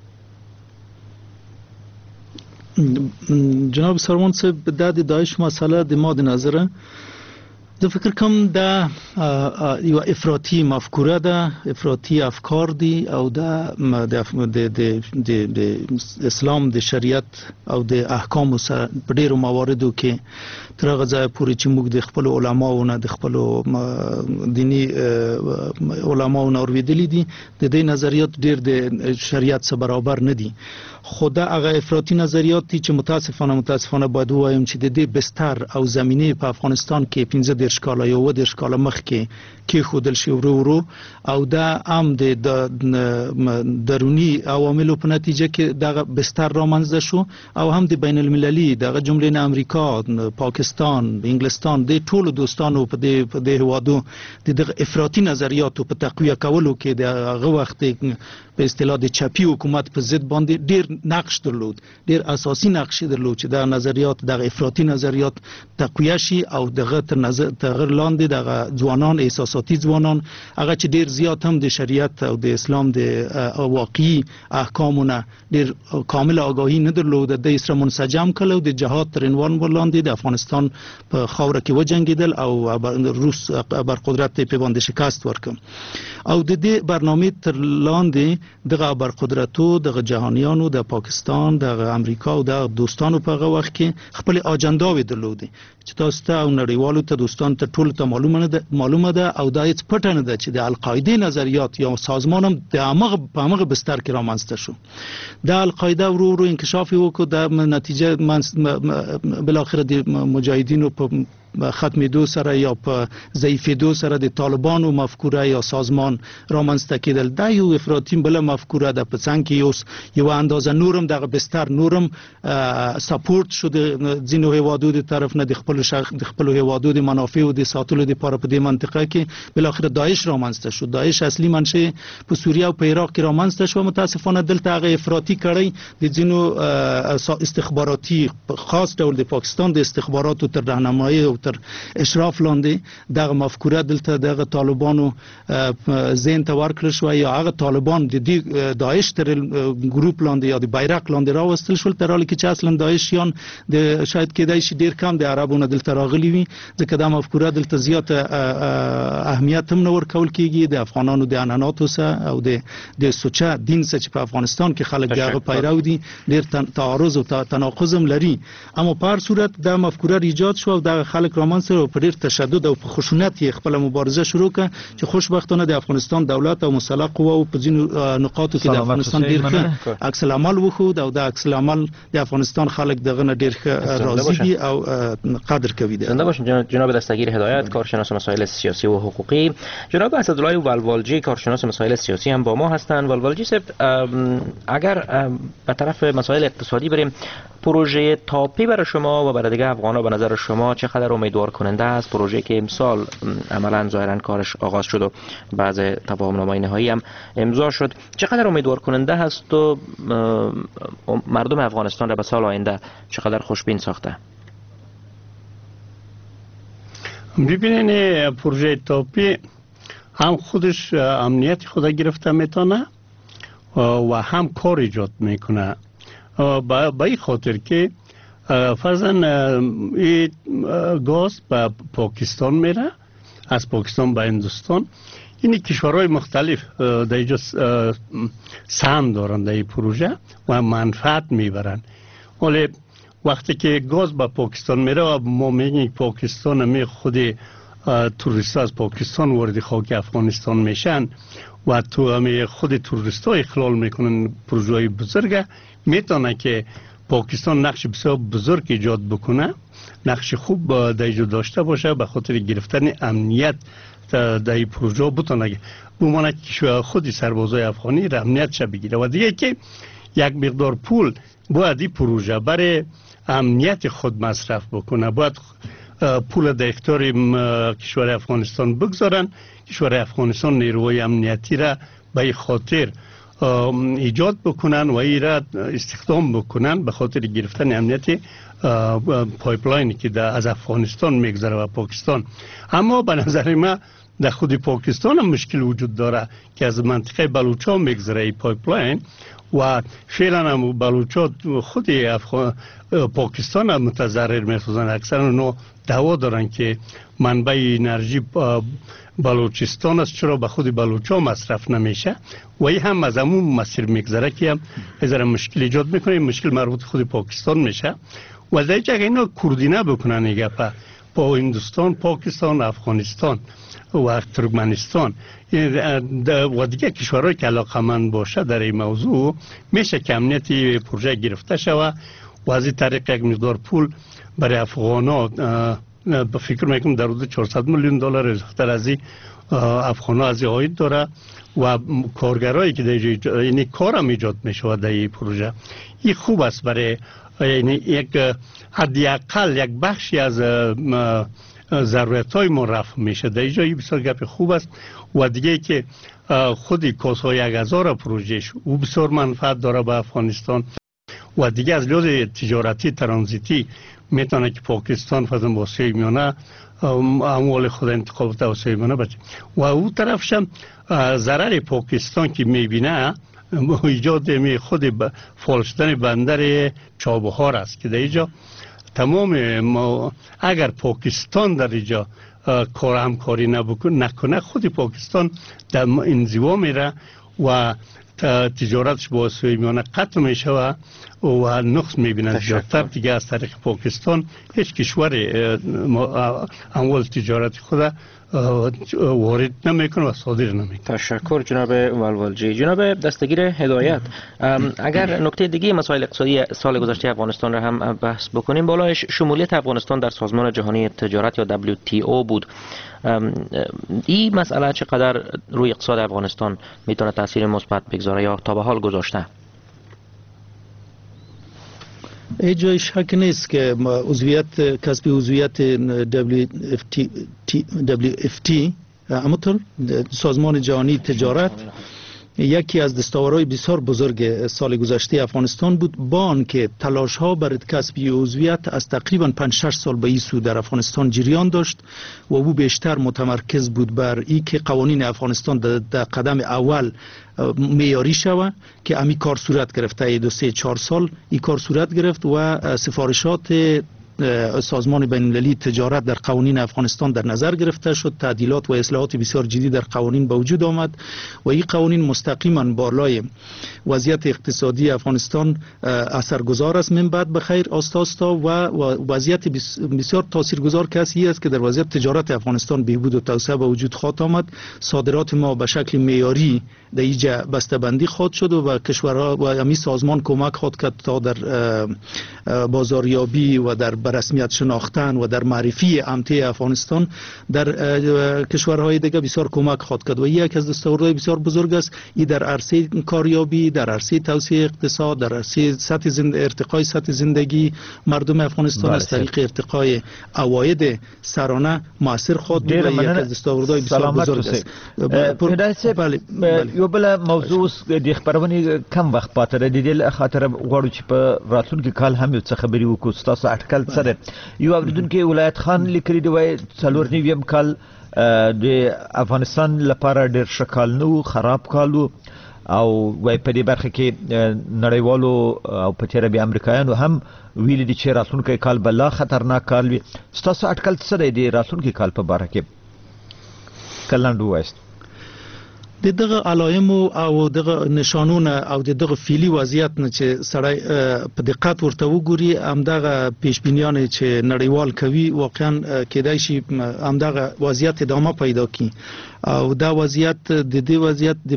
جناب سروان صاحب، د داعش مسله د ما د نظره د فکر کوم د یو افراطي مفکوره ده، افراطي افکار دي او د اسلام د شریعت او د احکام سره په ډیرو مواردو کې تر هغه ځای پورې چې موږ د خپل علماو نه د خپل دینی علماو نه اوریدلي دي د دې نظریات ډیر د شریعت سره برابر نه دي. خدا هغه افراطي نظریات دي چې متاسفانه باید وایم چې د دې بستر او زمینه په افغانستان کې 15 کاله یا 10 کاله مخکې کې خودل شي ورو او دا هم د درونی عواملو په نتیجه کې دغه بستر رامنځته شو او هم د بین المللي دغه جمله نه امریکا، پاکستان، انګلستان د ټولو دوستانو په دې هوادو دغه افراطي نظریاتو په تقویه کولو کې دغه وخت په اصطلاح د چپی حکومت په ضد باندې ډیر نقش درلود، ډیر اساسي نقش درلود چې دا نظریات دغه افراطي نظریات تقویه شي او دغه تغیر لاندې دغه ځوانان، احساساتي ځوانان هغه چې ډیر زیات هم د شریعت او د اسلام د واقعي احکامونه ډیر کامل آگاهی نه درلود، د اسره منسجم کړو د جهاد تر عنوان ولاندې د افغانستان په خاوره کې وجنګیدل او روس ابرقدرت په باندې شکست ورکړ او د دې برنامه تر لاندې دغه ابرقدرتو دغه جهانیانو د پاکستان، د امریکا او د دوستانو په هغه وخت کې خپل اجنډاوې درلودې چې تاسو ته او نړیوالو ته دوستان ته ټول ته معلومه ده او دا هیڅ پټه نه ده چې د القاعده نظریات یا سازمان هم د هغه بستر کې رامنځته شو. د القاعده ورو انکشاف وکړ د نتیجه بالاخره د مجاهدینو په ختمېدو سره یا په ضعیفېدو سره د طالبانو مفکوره یا سازمان رامنځته کېدل. دا یو افراطي بله مفکوره ده په څنګ کې یو اندازه نورم دغه بستر نورم سپورټ شو د ځینو هیوادو د طرف نه د خپلو هیوادو د منافعو د ساتلو لپاره په دې منطقه کې بالاخره داعش رامنځته شو. داعش اصلي منشأ په سوریه او په عراق کې رامنځته شو. متاسفانه دلته هغه افراطي کړۍ د ځینو استخباراتي خاص ډول د پاکستان د استخباراتو تر راهنمایي او تر اشراف لاندې دغه مفکوره دلته دغه طالبانو زین ته ورکړل شو یا هغه طالبان د دې داعش تر ګروپ لاندې یا د بیرق لاندې راوستل شول تر حاله کې چې اصلا داعشیان د شاید کېدای شي ډیر کم د عربونو دلته راغلي وي ځکه دا مفکوره دلته زیات اهمیت هم نه ورکول کیږي د افغانانو د عنعناتو سره او د سوچه دین سره چې په افغانستان کې خلک دغه پیرو دي ډیر تعارض او تناقض هم لري. اما په هر صورت دا مفکوره ایجاد شو او د خلک رامنځته او په ډیر تشدد او په خشونت یې خپل مبارزه شروع کړه چې خوشبختانه د افغانستان دولت او مسلح قوا په ځینو نقاطو کې د افغانستان ډیر ښه عکس العمل وښود او د عکس العمل د افغانستان خلک دغه نه ډیر ښه راضي دي او قدر کوي. زنده باشین جناب دستگیر هدایت کارشناس مسائل سیاسی و حقوقی. جناب اسدالله ولوالجی کارشناس مسائل سیاسی هم با ما هستند. ولوالجی صاحب اگر به طرف مسائل اقتصادی بریم پروژه تاپی برای شما و برای دیگه افغانا به نظر شما چقدر امیدوار کننده است؟ پروژه که امسال عملا ظاهرا کارش آغاز شد و بعض تفاهم‌نامه‌های نهایی هم امضا شد، چقدر امیدوار کننده است و مردم افغانستان را به سال آینده چقدر خوشبین ساخته؟ ببینین پروژه تاپی هم خودش امنیت خود گرفته میتونه و هم کار ایجاد میکنه با این خاطر که فرضاً گاز به پاکستان میره، از پاکستان به هندوستان. این کشورهای مختلف در اینجا سهم دارن در این پروژه و منفعت میبرن. ولی وقتی که گاز به پاکستان میره و ما میگیم پاکستان می خود توریست از پاکستان وارد خاک افغانستان میشن و تو همی خود توریست ها اخلال میکنن پروژه های بزرگه، میتونه که پاکستان نقش بسیار بزرگ ایجاد بکنه، نقش خوب در اینجا داشته باشه به خاطر گرفتن امنیت در این پروژه بتونه بمانه که خودی سربازای افغانی را امنیتش بگیره. و دیگه که یک مقدار پول باید این پروژه برای امنیت خود مصرف بکنه، باید پول در اختیار کشور افغانستان بگذارن. کشور افغانستان نیروهای امنیتی را به این خاطر ایجاد بکنن و این را استخدام بکنن به خاطر گرفتن امنیت پایپلاینی که از افغانستان میگذره و پاکستان. اما به نظر من در خود پاکستان هم مشکل وجود داره که از منطقه بلوچان میگذره این پایپلاین و فعلا هم بلوچات خود پاکستان هم متضرر میسازن. اکثر اونو دعوا دارن که منبع انرژی بلوچستان است، چرا به خود بلوچان مصرف نمیشه و این هم از همون مسیر میگذره که هم از مشکل ایجاد میکنه. مشکل مربوط خود پاکستان میشه و در جگه اینا کوردینه بکنن ایگه با هندوستان، پاکستان، افغانستان و ترکمنستان و دیگه کشورهایی که علاقمند باشه در این موضوع میشه که امنیتی پروژه گرفته شود و از این طریق یک مقدار پول برای افغانا به فکر میکنم در حدود 400 میلیون دلار زیادتر از این افغانا از این عاید داره و کارگرایی که در این کار هم ایجاد میشه در این پروژه. این خوب است برای یعنی یک حداقل یک بخشی از ضرورت های ما رفع میشه. در اینجا بسیار گپ خوب است و دیگه که خودی کاسای 1000 پروژهش او بسیار منفعت داره به افغانستان و دیگه از لحاظ تجارتی ترانزیتی میتونه که پاکستان فضل واسه میانه اموال خود انتخابات واسه میانه بچه و او طرفش هم ضرر پاکستان که میبینه ایجاد خود فالشدن بندر چابهار است که در اینجا تمام اگر پاکستان در اینجا کار همکاری نکنه خود پاکستان در انزوا میره و تجارتش با سوی میانه قطع می شود و نقص می بیند زیادتر دیگه از طریق پاکستان هیچ کشور اموال تجارت خود وارد نمیکنه و صادر نمیکنه. تشکر جناب ولولجی. جناب دستگیر هدایت، اگر نکته دیگه مسائل اقتصادی سال گذشته افغانستان را هم بحث بکنیم، بالایش شمولیت افغانستان در سازمان جهانی تجارت یا WTO بود. این مسئله چقدر روی اقتصاد افغانستان میتونه تاثیر مثبت بگذاره یا تا به حال گذاشته؟ ای جای شک نیست که کسب عضویت WFT همونطور سازمان جهانی تجارت یکی از دستاوردهای بسیار بزرگ سال گذشته افغانستان بود، با آنکه تلاش ها برای کسب عضویت از تقریبا 5-6 سال به این سو در افغانستان جریان داشت و او بیشتر متمرکز بود بر این که قوانین افغانستان در قدم اول معیاری شود که امی کار صورت گرفته. 2-3-4 سال این کار صورت گرفت و سفارشات سازمان بین المللی تجارت در قوانین افغانستان در نظر گرفته شد، تعدیلات و اصلاحات بسیار جدی در قوانین به وجود آمد و این قوانین مستقیما بالای وضعیت اقتصادی افغانستان اثرگذار است. من بعد بخیر آستا و وضعیت بسیار تاثیرگذار کسی است که در وضعیت تجارت افغانستان بهبود و توسعه به وجود خواهد آمد. صادرات ما به شکل معیاری در اینجا بسته‌بندی خواهد شد و کشورها و همین سازمان کمک خواهد کرد تا در بازاریابی و در برسمیت شناختن و در معرفی امته افغانستان در کشورهای دیگه بسیار کمک خواهد کرد و یک از دستاوردهای بسیار بزرگ است. این در عرصه کاریابی، در عرصه توسعه اقتصاد، در عرصه ارتقای سطح زندگی مردم افغانستان از طریق ارتقای عواید سرانه موثر خواهد بود و یک از دستاوردهای بسیار بزرگ است. یو بل موضوع د خبرونې کم وخت پاتې د دې خاطر غواړو چې په راتلونکي کال هم یو څه خبري وکړو. تاسو اټکل سره یو اوریدونکو ولایت خان لیکلي دی وای 4 کال د افغانستان لپاره ډېر ښه کال نو خراب کالو او وای په دې برخه کې نړیوالو او په تیر به امریکایانو هم ویل دي چې راتلونکي کال بلا خطرناک کال وي. تاسو اټکل سره دی راتلونکي کال په باره کې کلاندو وایست دغه علائم او دغه نشانونه او دغه فعلی وضعیت نه چې سړی په دقت ورته وګوري، همدغه پیشبینیان چې نړیوال کوي واقعا کېدای شي همدغه وضعیت ادامه پیدا کړي او دا وضعیت د دې وضعیت د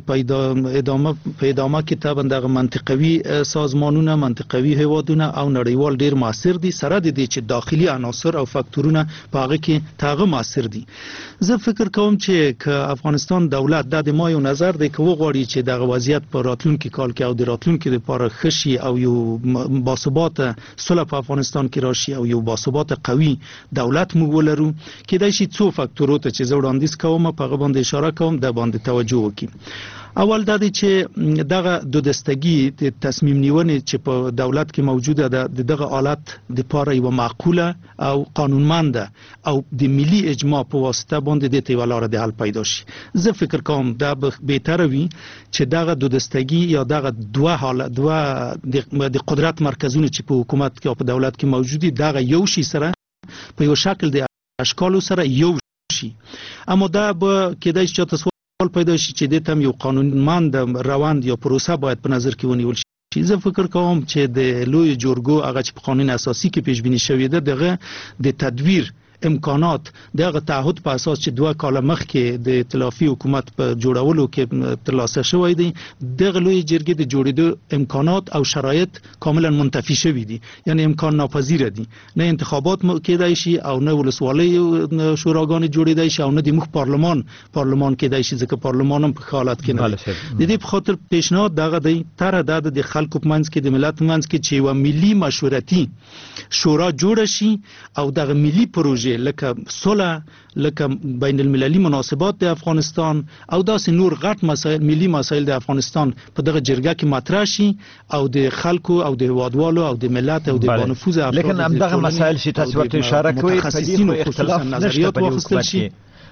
ادامه کې طبعا دغه منطقوي سازمانونه، منطقوي هیوادونه او نړیوال ډیر موثر دي، سره د دې چې داخلي عناصر او فاکتورونه په هغه کې تاغه موثر دي. زه فکر کوم چې افغانستان دولت د ما یو نظر دی که وغواړي چې دغه وضعیت په راتلونکي کال کې او د راتلونکي لپاره خشي او یو باثبات صلح په افغانستان کې راشي او یو باثبات قوي دولت موږ ولرو، کېدای شي څو فاکتورو ته چې زه وړاندیز کوم په هغه باندې اشاره کوم د باندې توجه وکړي. اول دا دی چې دغه دودستګي د تصمیم نیونې چې په دولت کې موجوده ده دغه حالت د پاره یو معقوله او قانونمنده او د ملي اجماع په واسطه باندې د تیولار د حل پیدا شي. زه فکر کوم دا بهتره وي چې دغه دودستګي یا دغه دوه د قدرت مرکزونه چې په حکومت کې او په دولت کې موجودي دغه یو شي سره په یو شکل د اشکال سره یو شي. اما دا به کېدای شي چې پیدا شي چې د تم یو قانونمند روند یا پروسه باید په نظر کې ونیول شي. زه فکر کوم چې د لوی جرګو هغه چې په قانون اساسي کې پیش بینی شوی ده دغه د تدویر امکانات دغه تعهد په اساس چې 2 کال مخکې د ائتلافي حکومت په جوړولو کې ترلاسه شوی دی، دغه لوی جرګې د جوړېدو امکانات او شرایط کاملا منتفی شوی دي، یعنی امکان ناپذیر دي. نه انتخابات کېدای شي او نه ولسوالۍ شوراګانې جوړېدای شي او نه د مخ پارلمان کېدای شي ځکه پارلمان هم په حالت کې نه دی. د دې په خاطر پیشنهاد دغه دی تر د خلکو په منځ کې د ملت په منځ کې چې یو ملي مشورتي شورا جوړ شي او دغه ملي پروژه لکه صلح، لکه بین المللي مناسبات د افغانستان او داسې نور غټ مسایل ملي مسایل د افغانستان په دغه جرګه کې مطرح شي او د خلکو او د هوادوالو او د ملت او د بانفوذ افراد لیکن هم دغه مسایل چې تاسو ورته اشاره کوئ په دې اختلاف نظریات واخیستل شي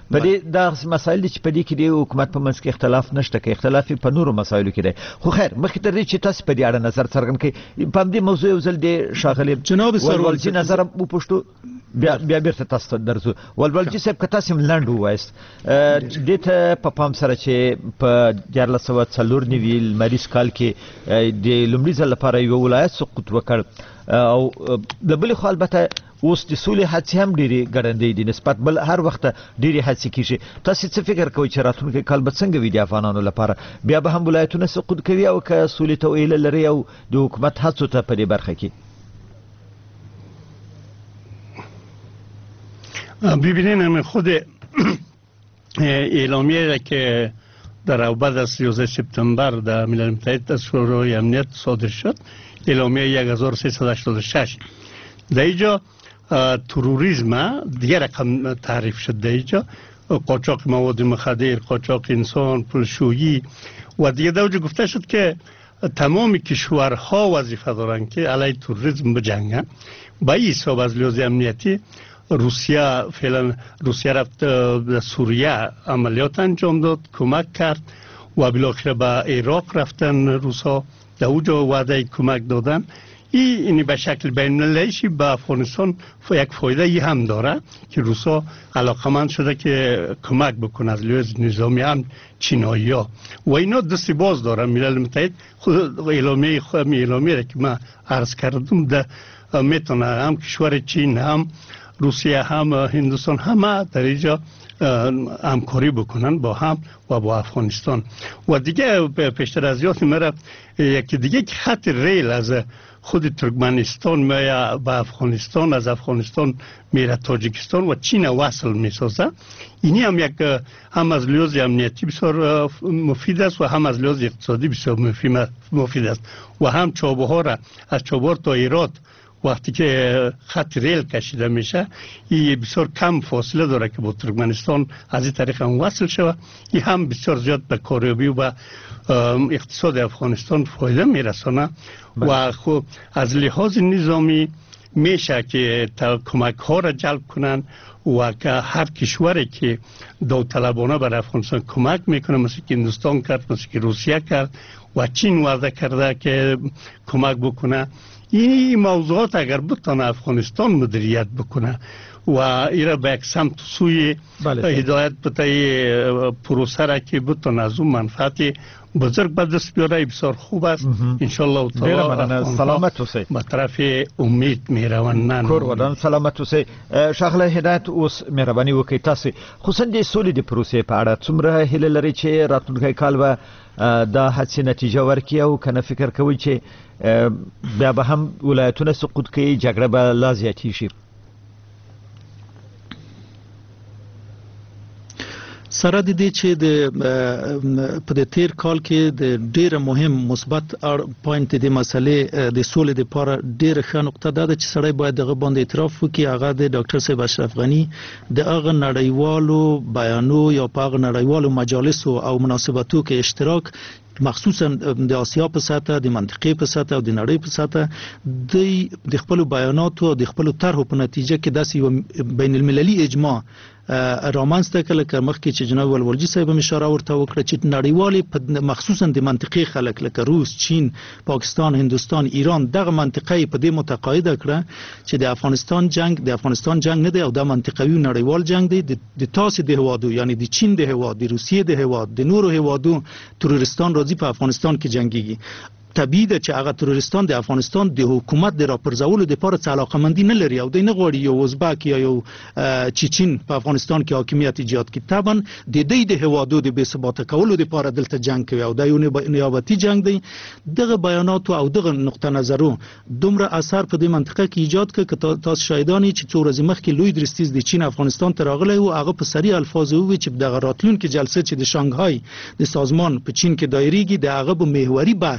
په دې د مسایل چې په دې کې د حکومت په منځ کې اختلاف نشته کې اختلاف په نورو مسایلو کې دی خو خیر مخکې تر دې چې تاسو په دې اړه نظر څرګند کړئ په دې موضوع یو ځل د شاغلی جناب ولولجي نظر مو پښتو بیا بیرته تاسو ته درځو ولولجي صاحب که تاسو ملند وایست دې ته په پام سره چې په 1494 لمریز کال کې د لومړي ځل لپاره یو ولایت سقوط وکړ او د بل خو البته اوس د سولې هڅې هم ډېرې ګړندۍ دي نسبت بل هر وخت ډېرې هڅې کیږي تاسو څه فکر کوئ چې راتلونکی کال به څنګه وي د افغانانو لپاره بیا به هم ولایتونه سقوط کوي او که سولې ته ویله لري او د حکومت هڅو ته په دې برخه کې ببینین من خود اعلامیه را که در بعد از 13 سپتامبر در ملل متحد از شورای امنیت صادر شد اعلامیه 1386 در اینجا تروریسم دیگر رقم تعریف شد در اینجا قاچاق مواد مخدر قاچاق انسان پولشویی و دیگه در اونجا گفته شد که تمام کشورها وظیفه دارن که علیه تروریسم بجنگن با این حساب از لحاظ امنیتی روسیه فعلا روسیه رفت به سوریه عملیات انجام داد کمک کرد و بالاخره به عراق رفتن روسا در اونجا وعده کمک دادن این به شکل بین المللی به افغانستان یک فایده ای هم داره که روسا علاقمند شده که کمک بکنه از لحاظ نظامی هم چینایی ها و اینا دستی باز داره ملل متحد خود اعلامیه که من عرض کردم ده میتونه هم کشور چین هم روسیه هم هندوستان همه در اینجا همکاری بکنن با هم و با افغانستان و دیگه پیشتر از یاد میره یکی دیگه که خط ریل از خود ترکمنستان میره به افغانستان از افغانستان میره تاجیکستان و چین وصل میسازه اینی هم یک هم از لحاظ امنیتی بسیار مفید است و هم از لحاظ اقتصادی بسیار مفید است و هم چابهار را از چابهار تا هرات وقتی که خط ریل کشیده میشه این بسیار کم فاصله داره که با ترکمنستان از این طریق هم وصل شود این هم بسیار زیاد به کاریابی و اقتصاد افغانستان فایده میرسانه و خب از لحاظ نظامی میشه که کمک ها را جلب کنن و که هر کشوری که داوطلبانه بر افغانستان کمک میکنه مثل که هندوستان کرد مثل که روسیه کرد و چین وعده کرده که کمک بکنه این موضوعات اگر بتونه افغانستان مدیریت بکنه و ایرا به یک سمت سوی هدایت بتای پروسه را که بتونه از اون منفعت بزرگ به دست بیاره بسیار خوب است انشالله تعالی سلامت اوسئ به طرف امید میروند کور ودان سلامت اوسئ شاغله هدایت اوس مهرباني وکړئ تاسو خصوصا د سولې د پروسې په اړه څومره هیله لري چې راتلونکی کال به دا هڅې نتیجه ورکړي او کنه فکر کوي چې بیا به هم ولایتونه سقوط کوي جګړه به لا زیاتې شي سره د دې چې په د تیر کال کې د ډیره مهم مثبت پوینټ د مسلې د سولې لپاره ډیره ښه نقطه ده چې سړی باید دغه باندې اعتراف وکړي هغه د ډاکټر صاحب اشرف غنی د هغه نړیوالو بیانو یا په هغه نړیوالو مجالسو او مناسبتو کې اشتراک مخصوصا د آسیا په سطح د منطقې په سطح او د نړۍ په سطح د خپل بیاناتو او د خپل طرحو په نتیجه کې داسې یو بین المللي اجماع رامنځته کړل که مخکې چې جناب ولولجي صاحب هم اشاره ورته وکړه چې نړیوالې مخصوصا د منطقې خلک لکه روس چین پاکستان هندوستان ایران دغه منطقې په دې متقاعده کړه چې د افغانستان جنگ نه دی او د منطقوي نړیوال جنگ دی د تاسو د هوادو یعنی د چین د هواد د روسیې د هواد د نورو هوادو تروریستان راځي په افغانستان کې جنگيږي طبیعي ده چې هغه تروریستان د افغانستان د حکومت د راپرځولو لپاره څه علاقمندي نه لري او د نه غواړي یو ازبک یا یو چیچن په افغانستان کې حاکمیت ایجاد کړي طبعا د دې د هوادو د بې ثباته کولو لپاره دلته جنگ کوي او د یو نیابتي جنگ دی دغه بیانات او دغه نقطه نظرو دومره اثر په دې منطقه کې ایجاد کړ چې تاسو شاهدانی چې څو ورځې مخکې لوی درستیز د چین افغانستان ته راغلی او هغه په سری الفاظ وی چې دغه راتلونکي جلسه چې د شانګهای د سازمان په چین کې دایریږي د هغه په محوري بحث په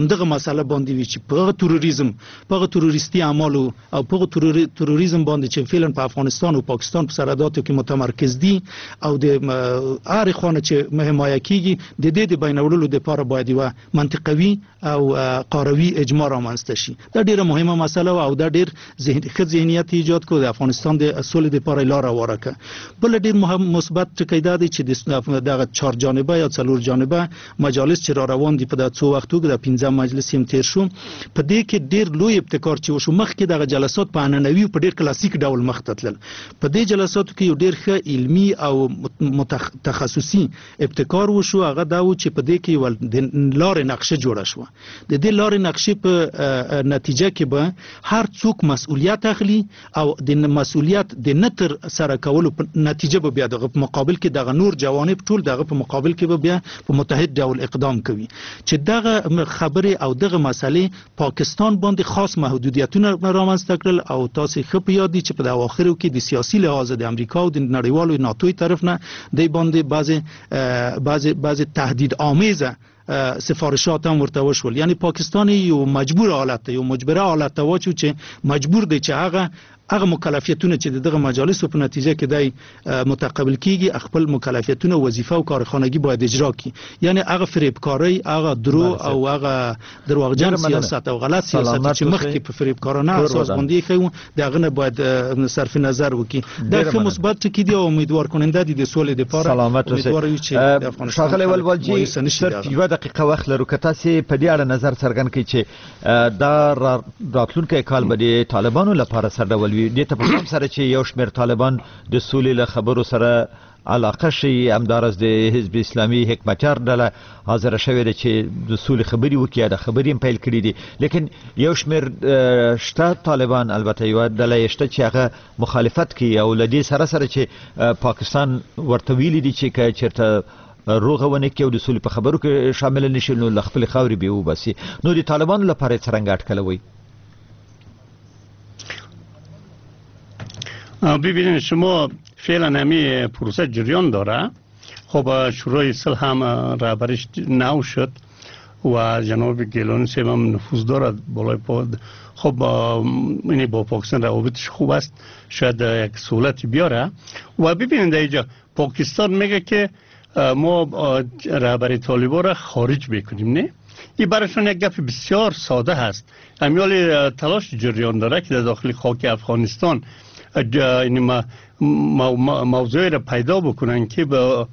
همدغه مسله باندې وي چې په تروریزم په تروریستي اعمالو او په تروریزم باندې چې فعلا په افغانستان او پاکستان په سرحداتو کې متمرکز دي او د هر خانه چې حمایه کیږي د دې د بینولو لپاره باید یو منطقوي او قاروي اجماع رامنځته شي. دا ډیره مهمه مسله او دا ډیر ذهنیت ایجاد کو د افغانستان د اصول لپاره لار هواره ک. بل ډیر مهم مثبت ټکی دا دی چې دغه 4 جانبه یا 4 جانبه مجالس چې را روان دي په د څو وختو کې د 15 مجلس هم تیر شو. په دې کې ډیر لوی ابتکار چې وشو مخکې دغه جلسات په عنعنوي په ډیر کلاسیک ډول مختتل. په دې جلساتو کې یو ډیر ښه علمي او تخصصي ابتکار وشو. هغه دا و چې په دې کې یو لارې نقشه جوړه شو. د دې لارې نقشې په نتیجه کې به هر څوک مسؤلیت اخلي او د مسؤلیت د نتر سره کولو په نتیجه به بیا دغه مقابل کې دغه نور جوانب ټول دغه په مقابل کې به بیا په متحد ډول اقدام کوي چې دغه خبره او دغه مسلې پاکستان باندې خاص محدودیتونه رامنځته کړل او تاسو ښه په یاد دي چې په اواخرو کې د سیاسي لحاظ د امریکا او د نړیوالو ناتوی طرف نه د باندې بعضی تهدید آمیزه سفارشات هم ورته وشول. یعنی پاکستان یو مجبور حالت یو مجبره حالت واچو چې مجبور دی چې هغه مکلفیتونه چې دغه مجالس په نتیجه کې دای متقبل کیږي خپل مکلفیتونه وظیفه او کارخانگی باید اجرا کی. یعنی هغه فریبکاری هغه درو او هغه دروغجن سیاست او غلط سیاست چې مخکې په فریبکارانه اساس باندې خو دغه نه باید صرف نظر وکي. دا کوم مثبت ټکی دی او امیدوار کننده دي د سولې لپاره. سلامت اوسئ. شاغله ولولجی صرف یو دقیقه وخت لرو که تاسو په دې اړه نظر څرګند کړئ چې دا راتلونکي کال به طالبانو لپاره سرډول دې ته په کوم سره چې یو شمېر طالبان د سولې له خبرو سره علاقه شي همدارس د حزب اسلامي حکمتیار ډله حاضر شوې ده چې د سولې خبرې وکړي د خبرې هم پیل کړي دي لیکن یو شمېر شته طالبان البته یو ډله شته چې هغه مخالفت کوي او له دې سره سره چې پاکستان ورته ویلي دي چې که چېرته روغه ونه کې او د سولې په خبرو کې شامل نشي نو له خپلې خاورې به وباسي. نو د طالبانو لپاره څرنګه اټکلوي؟ ببینید شما فعلا همی پروسه جریان داره. خب شروع صلح هم رهبریش نو شد و جناب گیلانی سیم هم نفوذ دارد بالای پاد. خب اینی با پاکستان روابطش خوب است شاید یک سهولتی بیاره. و ببینید اینجا پاکستان میگه که ما رهبری طالبان را خارج بکنیم. نه این برایشان یک گپ بسیار ساده هست. همیال تلاش جریان داره که در داخل خاک افغانستان این موضوعی را پیدا بکنن که به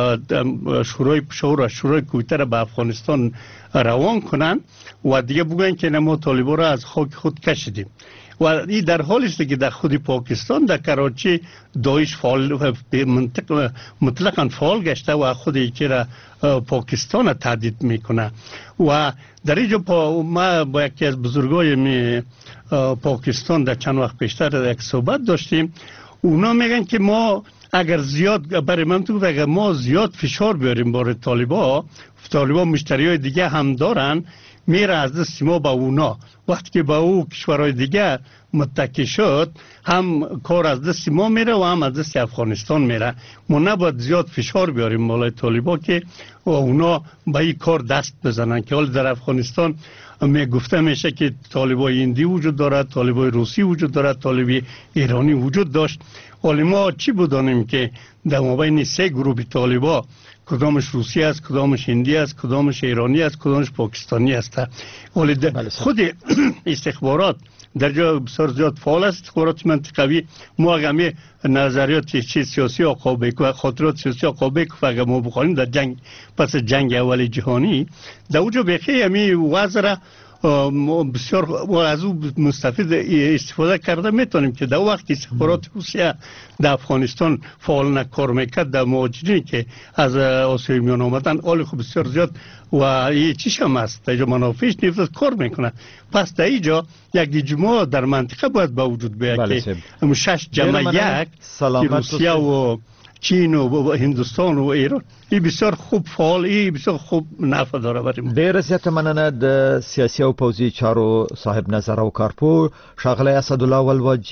شورای کویتر به افغانستان روان کنن و دیگه بگن که ما طالبان را از خاک خود کشیدیم. و این در حالی است که در خود پاکستان در کراچی داعش فعال مطلقاً فعال گشته و خود یکی را پاکستان تهدید میکنه. و در اینجا ما با یکی از بزرگای پاکستان در چند وقت پیشتر یک صحبت داشتیم. اونا میگن که ما اگر زیاد برای من تو اگر ما زیاد فشار بیاریم بر طالبان مشتریای دیگه هم دارن میره از دست ما با اونا. وقتی که با او کشورهای دیگه متکی شد هم کار از دست ما میره و هم از دست افغانستان میره. ما نباید زیاد فشار بیاریم بالای طالبان که اونا با این کار دست بزنن که حال در افغانستان گفته میشه که طالبای هندی وجود دارد، طالبای روسی وجود دارد، طالبای ایرانی وجود داشت. ولی ما چی بدانیم که در مابین سه گروه طالبا کدامش روسی است، کدامش هندی است، کدامش ایرانی است، کدامش پاکستانی است. ولی خود استخبارات در جا بسیار زیاد فعال است. استخبارات منطقوی ما اگه نظریات سیاسی عقابه خاطرات سیاسی عقابه که اگه ما بخوانیم در جنگ پس جنگ اول جهانی در اونجا بخی همی وزره بسیار از او مستفید استفاده کرده میتونیم که در وقت استخبارات روسیه در افغانستان فعال کار میکرد در مهاجرینی که از آسیای میان آمدن آلی خوب بسیار زیاد و یه چیش هم هست در اینجا منافعش نفت کار میکنه. پس در اینجا یک اجماع در منطقه باید با وجود بیاید که 6 جمع 1 که روسیه و چین و هندوستان و ایران این بسیار خوب فعال این بسیار خوب نفع داره بریم. ډیر زیاته مننه د سیاسي او پوځي چارو صاحب نظر او کارپو ښاغلی اسدالله ولواجي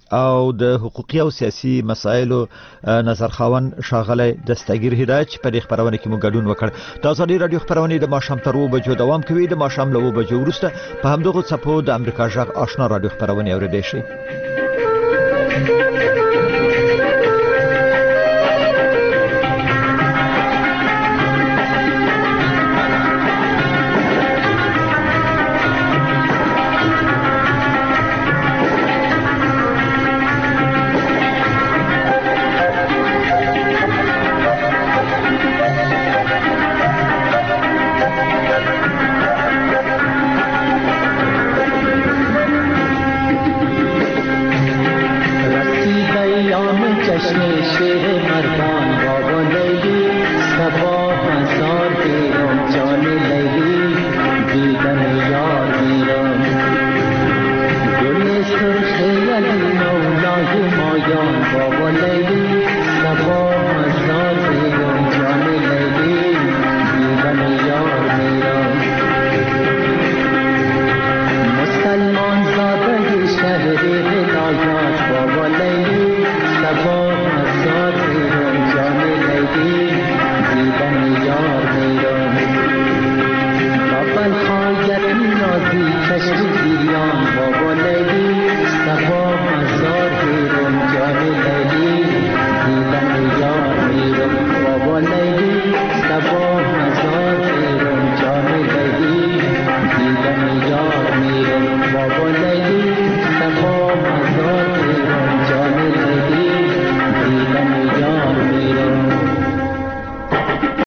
او د حقوقي او سیاسي مسایلو نظرخوان شاغلی دستګیر هدایت په دې خبرونه کې مو ګډون وکړ. د ازادي رادیو خبرونه د ماښام تر 2 بجو دوام کوي. د ماښام له 2 بجو وروسته په همدغه څپو د امریکا جغ آشنا رادیو خبرونه اوریدئ شئ.